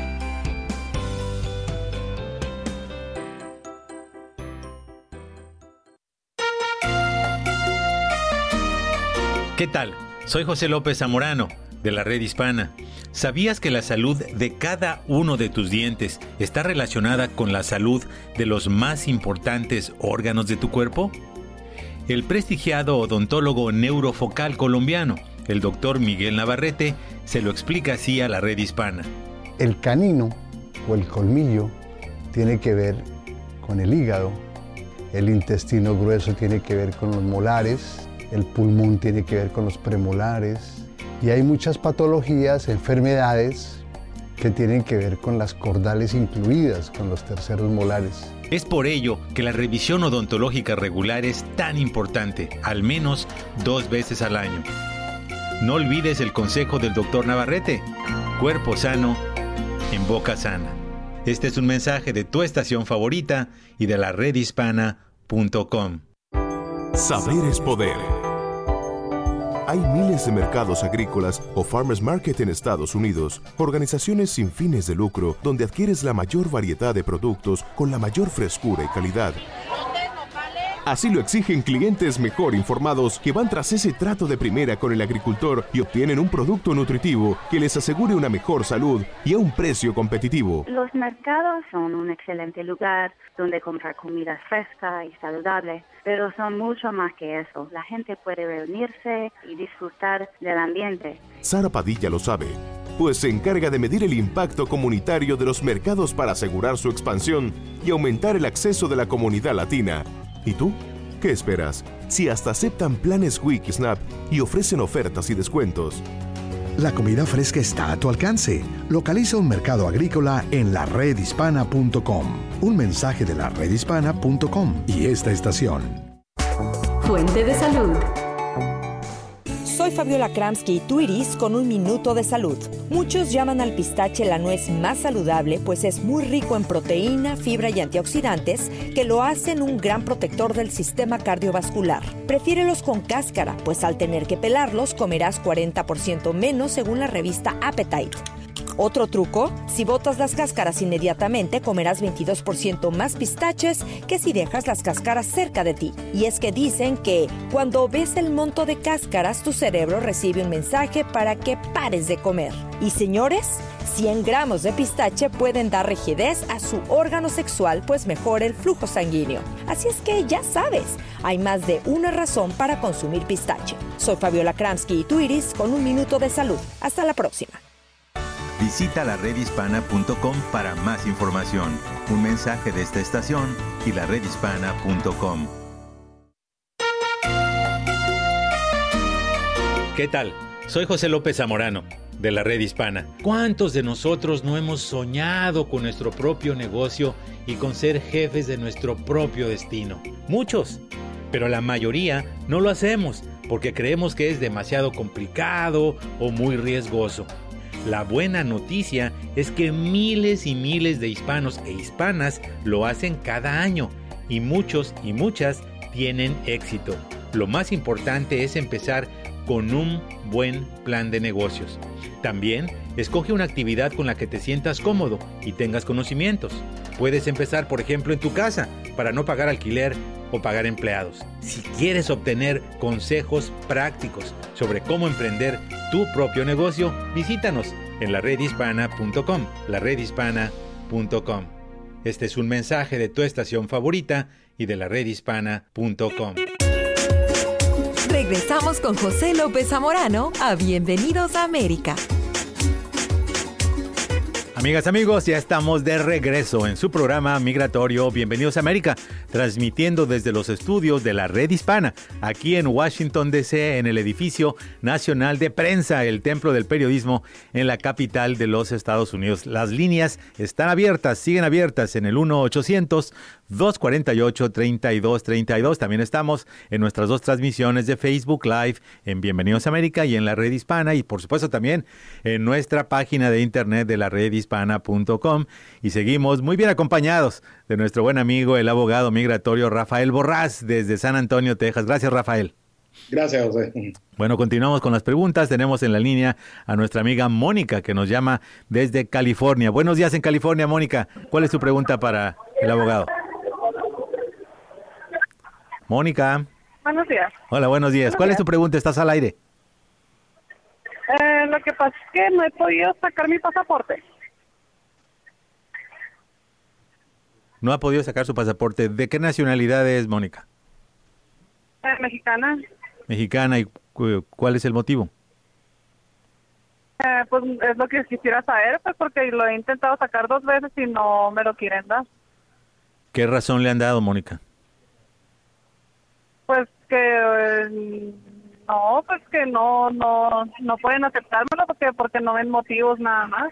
¿Qué tal? Soy José López Zamorano, de la Red Hispana. ¿Sabías que la salud de cada uno de tus dientes está relacionada con la salud de los más importantes órganos de tu cuerpo? El prestigiado odontólogo neurofocal colombiano, el doctor Miguel Navarrete, se lo explica así a la Red Hispana. El canino o el colmillo tiene que ver con el hígado, el intestino grueso tiene que ver con los molares, el pulmón tiene que ver con los premolares y hay muchas patologías, enfermedades que tienen que ver con las cordales incluidas, con los terceros molares. Es por ello que la revisión odontológica regular es tan importante, al menos dos veces al año. No olvides el consejo del doctor Navarrete: cuerpo sano, en boca sana. Este es un mensaje de tu estación favorita y de la red hispana punto com. Saber es poder. Hay miles de mercados agrícolas o farmers market en Estados Unidos, organizaciones sin fines de lucro donde adquieres la mayor variedad de productos con la mayor frescura y calidad. Así lo exigen clientes mejor informados que van tras ese trato de primera con el agricultor y obtienen un producto nutritivo que les asegure una mejor salud y a un precio competitivo. Los mercados son un excelente lugar donde comprar comida fresca y saludable, pero son mucho más que eso. La gente puede reunirse y disfrutar del ambiente. Sara Padilla lo sabe, pues se encarga de medir el impacto comunitario de los mercados para asegurar su expansión y aumentar el acceso de la comunidad latina. ¿Y tú? ¿Qué esperas? Si hasta aceptan planes Quick Snap y ofrecen ofertas y descuentos. La comida fresca está a tu alcance. Localiza un mercado agrícola en la red hispana punto com. Un mensaje de la red hispana punto com y esta estación. Fuente de salud. Soy Fabiola Kramsky y tu Iris con un minuto de salud. Muchos llaman al pistache la nuez más saludable, pues es muy rico en proteína, fibra y antioxidantes que lo hacen un gran protector del sistema cardiovascular. Prefiérelos con cáscara, pues al tener que pelarlos comerás cuarenta por ciento menos según la revista Appetite. Otro truco, si botas las cáscaras inmediatamente, comerás veintidós por ciento más pistaches que si dejas las cáscaras cerca de ti. Y es que dicen que cuando ves el monto de cáscaras, tu cerebro recibe un mensaje para que pares de comer. Y señores, cien gramos de pistache pueden dar rigidez a su órgano sexual, pues mejora el flujo sanguíneo. Así es que ya sabes, hay más de una razón para consumir pistache. Soy Fabiola Kramsky y tu Iris con un minuto de salud. Hasta la próxima. Visita la red hispana punto com para más información. Un mensaje de esta estación y la red hispana punto com. ¿Qué tal? Soy José López Zamorano, de la Red Hispana. ¿Cuántos de nosotros no hemos soñado con nuestro propio negocio y con ser jefes de nuestro propio destino? Muchos, pero la mayoría no lo hacemos porque creemos que es demasiado complicado o muy riesgoso. La buena noticia es que miles y miles de hispanos e hispanas lo hacen cada año y muchos y muchas tienen éxito. Lo más importante es empezar con un buen plan de negocios. También escoge una actividad con la que te sientas cómodo y tengas conocimientos. Puedes empezar, por ejemplo, en tu casa para no pagar alquiler o pagar empleados. Si quieres obtener consejos prácticos sobre cómo emprender tu propio negocio, visítanos en la red hispana punto com, la red hispana punto com. Este es un mensaje de tu estación favorita y de la red hispana punto com. Regresamos con José López Zamorano a Bienvenidos a América. Amigas, amigos, ya estamos de regreso en su programa migratorio Bienvenidos a América, transmitiendo desde los estudios de la Red Hispana, aquí en Washington, D C, en el edificio nacional de prensa, el templo del periodismo en la capital de los Estados Unidos. Las líneas están abiertas, siguen abiertas en el uno ochocientos, dos cuatro ocho, tres dos tres dos. También estamos en nuestras dos transmisiones de Facebook Live en Bienvenidos a América y en la Red Hispana, y por supuesto también en nuestra página de internet de la Red Hispana punto com, y seguimos muy bien acompañados de nuestro buen amigo, el abogado migratorio Rafael Borrás, desde San Antonio, Texas. Gracias, Rafael. Gracias, José. Bueno, continuamos con las preguntas. Tenemos en la línea a nuestra amiga Mónica, que nos llama desde California. Buenos días en California, Mónica. ¿Cuál es tu pregunta para el abogado? Mónica. Buenos días. Hola, buenos días. ¿Cuál es tu pregunta? Estás al aire. Eh, lo que pasa es que no he podido sacar mi pasaporte. No ha podido sacar su pasaporte. ¿De qué nacionalidad es, Mónica? Eh, mexicana. Mexicana. ¿Y cu- cuál es el motivo? Eh, pues es lo que quisiera saber, pues porque lo he intentado sacar dos veces y no me lo quieren dar. ¿Qué razón le han dado, Mónica? Pues que eh, no, pues que no, no, no pueden aceptármelo porque porque no ven motivos nada más.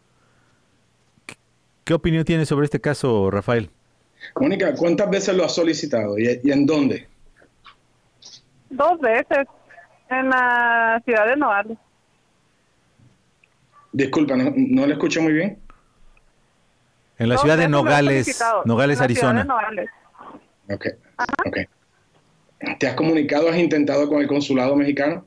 ¿Qué opinión tiene sobre este caso, Rafael? Mónica, ¿cuántas veces lo has solicitado y, y en dónde? Dos veces en la ciudad de Nogales. Disculpa, no, no le escucho muy bien. En la Dos ciudad de veces lo he Nogales, solicitado, Nogales, en la Arizona. ciudad de Nogales. Ok, ok. ¿Te has comunicado, has intentado con el consulado mexicano?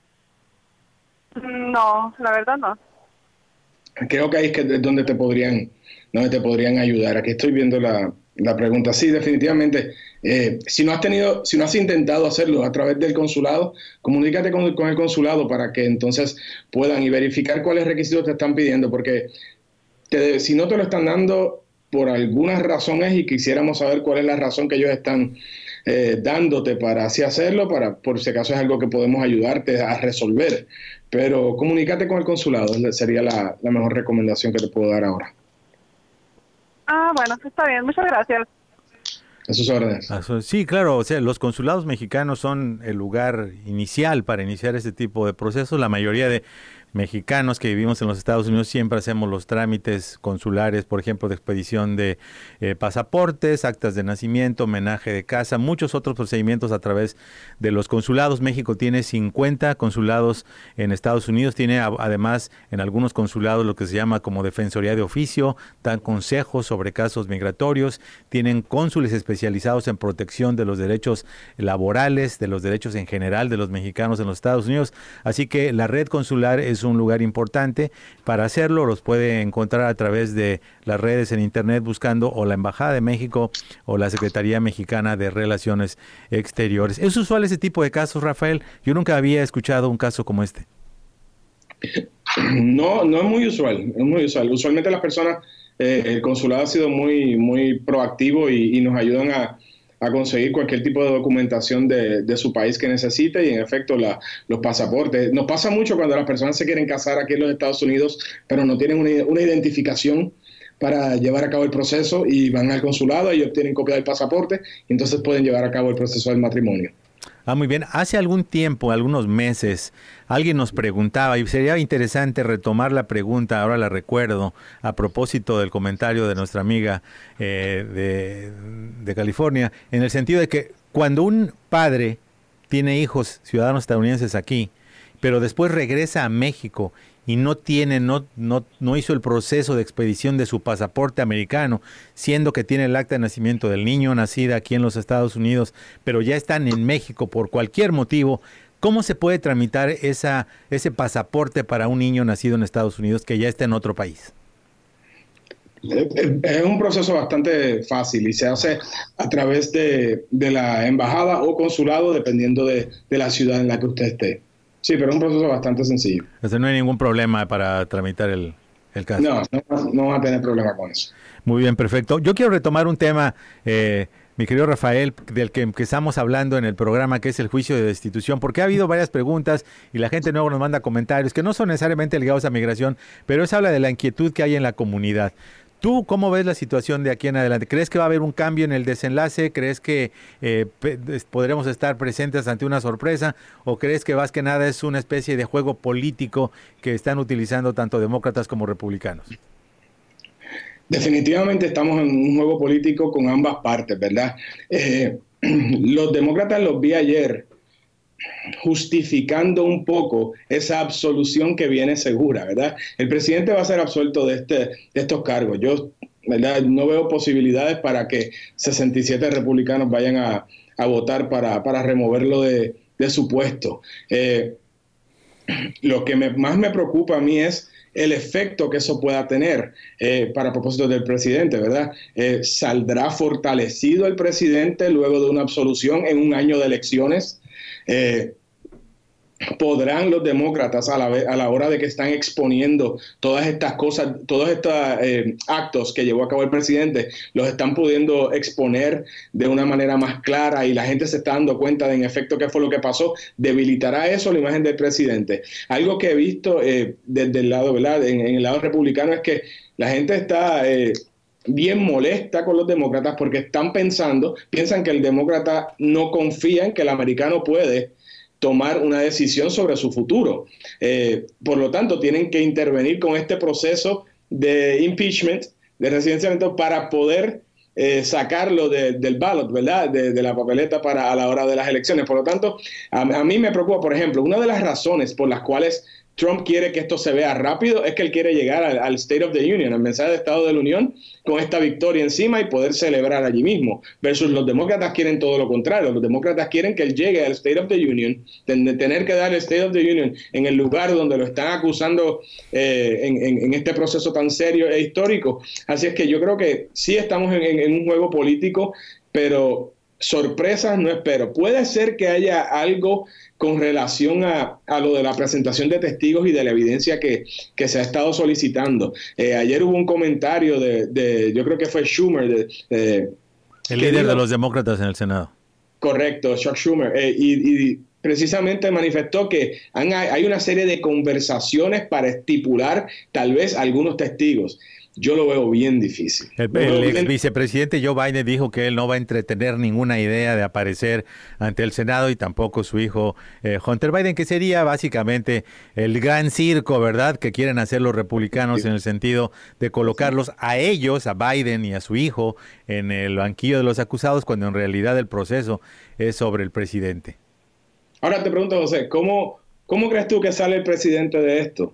No, la verdad no. Creo que ahí es que es donde te podrían, donde te podrían ayudar. Aquí estoy viendo la, la pregunta. Sí, definitivamente. Eh, si no has tenido, si no has intentado hacerlo a través del consulado, comunícate con, con el consulado para que entonces puedan y verificar cuáles requisitos te están pidiendo, porque te, si no te lo están dando por algunas razones y quisiéramos saber cuál es la razón que ellos están eh, dándote para así hacerlo, para por si acaso es algo que podemos ayudarte a resolver. Pero comunícate con el consulado, sería la, la mejor recomendación que te puedo dar ahora. Ah, bueno, está bien, muchas gracias. A sus órdenes. Sí, claro, o sea, los consulados mexicanos son el lugar inicial para iniciar este tipo de procesos. La mayoría de mexicanos que vivimos en los Estados Unidos siempre hacemos los trámites consulares, por ejemplo, de expedición de eh, pasaportes, actas de nacimiento, homenaje de casa, muchos otros procedimientos a través de los consulados. México tiene cincuenta consulados en Estados Unidos, tiene a, además en algunos consulados lo que se llama como defensoría de oficio, dan consejos sobre casos migratorios, tienen cónsules especializados en protección de los derechos laborales, de los derechos en general de los mexicanos en los Estados Unidos, así que la red consular es un lugar importante. Para hacerlo los puede encontrar a través de las redes en internet buscando o la Embajada de México o la Secretaría Mexicana de Relaciones Exteriores. ¿Es usual ese tipo de casos, Rafael? Yo nunca había escuchado un caso como este. No, no es muy usual, es muy usual. Usualmente las personas, eh, el consulado ha sido muy, muy proactivo y, y nos ayudan a a conseguir cualquier tipo de documentación de, de su país que necesite y en efecto la, los pasaportes. Nos pasa mucho cuando las personas se quieren casar aquí en los Estados Unidos pero no tienen una, una identificación para llevar a cabo el proceso y van al consulado y obtienen copia del pasaporte y entonces pueden llevar a cabo el proceso del matrimonio. Ah, muy bien. Hace algún tiempo, algunos meses, alguien nos preguntaba, y sería interesante retomar la pregunta, ahora la recuerdo, a propósito del comentario de nuestra amiga eh, de, de California, en el sentido de que cuando un padre tiene hijos ciudadanos estadounidenses aquí, pero después regresa a México y no tiene, no, no, no hizo el proceso de expedición de su pasaporte americano, siendo que tiene el acta de nacimiento del niño nacido aquí en los Estados Unidos, pero ya están en México por cualquier motivo, ¿cómo se puede tramitar esa, ese pasaporte para un niño nacido en Estados Unidos que ya está en otro país? Es un proceso bastante fácil y se hace a través de, de la embajada o consulado, dependiendo de, de la ciudad en la que usted esté. Sí, pero es un proceso bastante sencillo. Entonces no hay ningún problema para tramitar el, el caso. No, no, no va a tener problema con eso. Muy bien, perfecto. Yo quiero retomar un tema eh, mi querido Rafael, del que empezamos hablando en el programa, que es el juicio de destitución, porque ha habido varias preguntas y la gente nuevo nos manda comentarios que no son necesariamente ligados a migración, pero eso habla de la inquietud que hay en la comunidad. ¿Tú cómo ves la situación de aquí en adelante? ¿Crees que va a haber un cambio en el desenlace? ¿Crees que eh, podremos estar presentes ante una sorpresa? ¿O crees que más que nada es una especie de juego político que están utilizando tanto demócratas como republicanos? Definitivamente estamos en un juego político con ambas partes, ¿verdad? Eh, los demócratas los vi ayer justificando un poco esa absolución que viene segura, ¿verdad? El presidente va a ser absuelto de, este, de estos cargos. Yo, ¿verdad?, no veo posibilidades para que sesenta y siete republicanos vayan a, a votar para, para removerlo de, de su puesto. Eh, lo que me, más me preocupa a mí es el efecto que eso pueda tener eh, para propósitos del presidente, ¿verdad? Eh, ¿Saldrá fortalecido el presidente luego de una absolución en un año de elecciones? Eh, ¿Podrán los demócratas a la, vez, a la hora de que están exponiendo todas estas cosas, todos estos eh, actos que llevó a cabo el presidente, los están pudiendo exponer de una manera más clara y la gente se está dando cuenta de en efecto qué fue lo que pasó? ¿Debilitará eso la imagen del presidente? Algo que he visto eh, desde el lado, ¿verdad?, en, en el lado republicano es que la gente está eh, bien molesta con los demócratas porque están pensando, piensan que el demócrata no confía en que el americano puede tomar una decisión sobre su futuro. Eh, por lo tanto, tienen que intervenir con este proceso de impeachment, de residenciamiento, para poder eh, sacarlo de, del ballot, ¿verdad?, de, de la papeleta para a la hora de las elecciones. Por lo tanto, a, a mí me preocupa, por ejemplo, una de las razones por las cuales Trump quiere que esto se vea rápido es que él quiere llegar al, al State of the Union, al mensaje de Estado de la Unión, con esta victoria encima y poder celebrar allí mismo. Versus los demócratas quieren todo lo contrario. Los demócratas quieren que él llegue al State of the Union, de tener que dar el State of the Union en el lugar donde lo están acusando eh, en, en, en este proceso tan serio e histórico. Así es que yo creo que sí estamos en, en, en un juego político, pero sorpresas no espero. Puede ser que haya algo con relación a, a lo de la presentación de testigos y de la evidencia que, que se ha estado solicitando. Eh, ayer hubo un comentario de, de, yo creo que fue Schumer. De, de, el líder dijo, de los demócratas en el Senado. Correcto, Chuck Schumer. Eh, y, y precisamente manifestó que han, hay una serie de conversaciones para estipular tal vez algunos testigos. Yo lo veo bien difícil. El, el ex vicepresidente Joe Biden dijo que él no va a entretener ninguna idea de aparecer ante el Senado y tampoco su hijo eh, Hunter Biden, que sería básicamente el gran circo, ¿verdad?, que quieren hacer los republicanos, sí, en el sentido de colocarlos a ellos, a Biden y a su hijo, en el banquillo de los acusados, cuando en realidad el proceso es sobre el presidente. Ahora te pregunto, José, ¿cómo, cómo crees tú que sale el presidente de esto?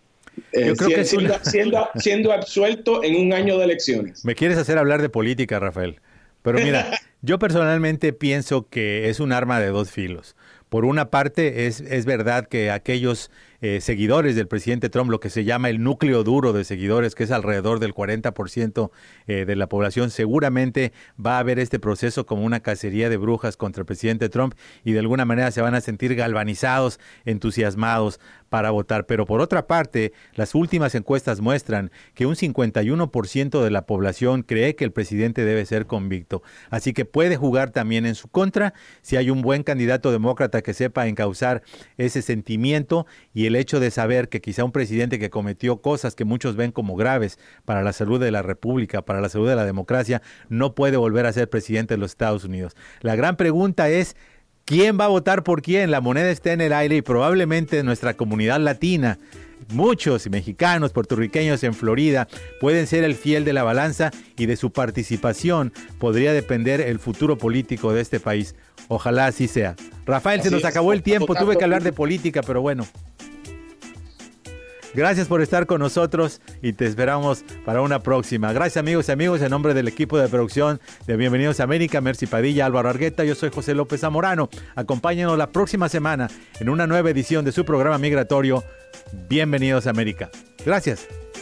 Eh, Yo creo siendo, que es una... siendo, siendo absuelto en un año de elecciones. Me quieres hacer hablar de política, Rafael. Pero mira, yo personalmente pienso que es un arma de dos filos. Por una parte, es, es verdad que aquellos eh, seguidores del presidente Trump, lo que se llama el núcleo duro de seguidores, que es alrededor del cuarenta por ciento eh, de la población, seguramente va a ver este proceso como una cacería de brujas contra el presidente Trump y de alguna manera se van a sentir galvanizados, entusiasmados para votar. Pero por otra parte, las últimas encuestas muestran que un cincuenta y uno por ciento de la población cree que el presidente debe ser convicto. Así que puede jugar también en su contra si hay un buen candidato demócrata que sepa encauzar ese sentimiento y el hecho de saber que quizá un presidente que cometió cosas que muchos ven como graves para la salud de la República, para la salud de la democracia, no puede volver a ser presidente de los Estados Unidos. La gran pregunta es, ¿quién va a votar por quién? La moneda está en el aire y probablemente nuestra comunidad latina, muchos mexicanos, puertorriqueños en Florida, pueden ser el fiel de la balanza y de su participación podría depender el futuro político de este país. Ojalá así sea. Rafael, así se nos es, acabó el tiempo, tuve que hablar de política, pero bueno. Gracias por estar con nosotros y te esperamos para una próxima. Gracias, amigos y amigos, en nombre del equipo de producción de Bienvenidos a América, Mercy Padilla, Álvaro Argueta, yo soy José López Zamorano. Acompáñenos la próxima semana en una nueva edición de su programa migratorio Bienvenidos a América. Gracias.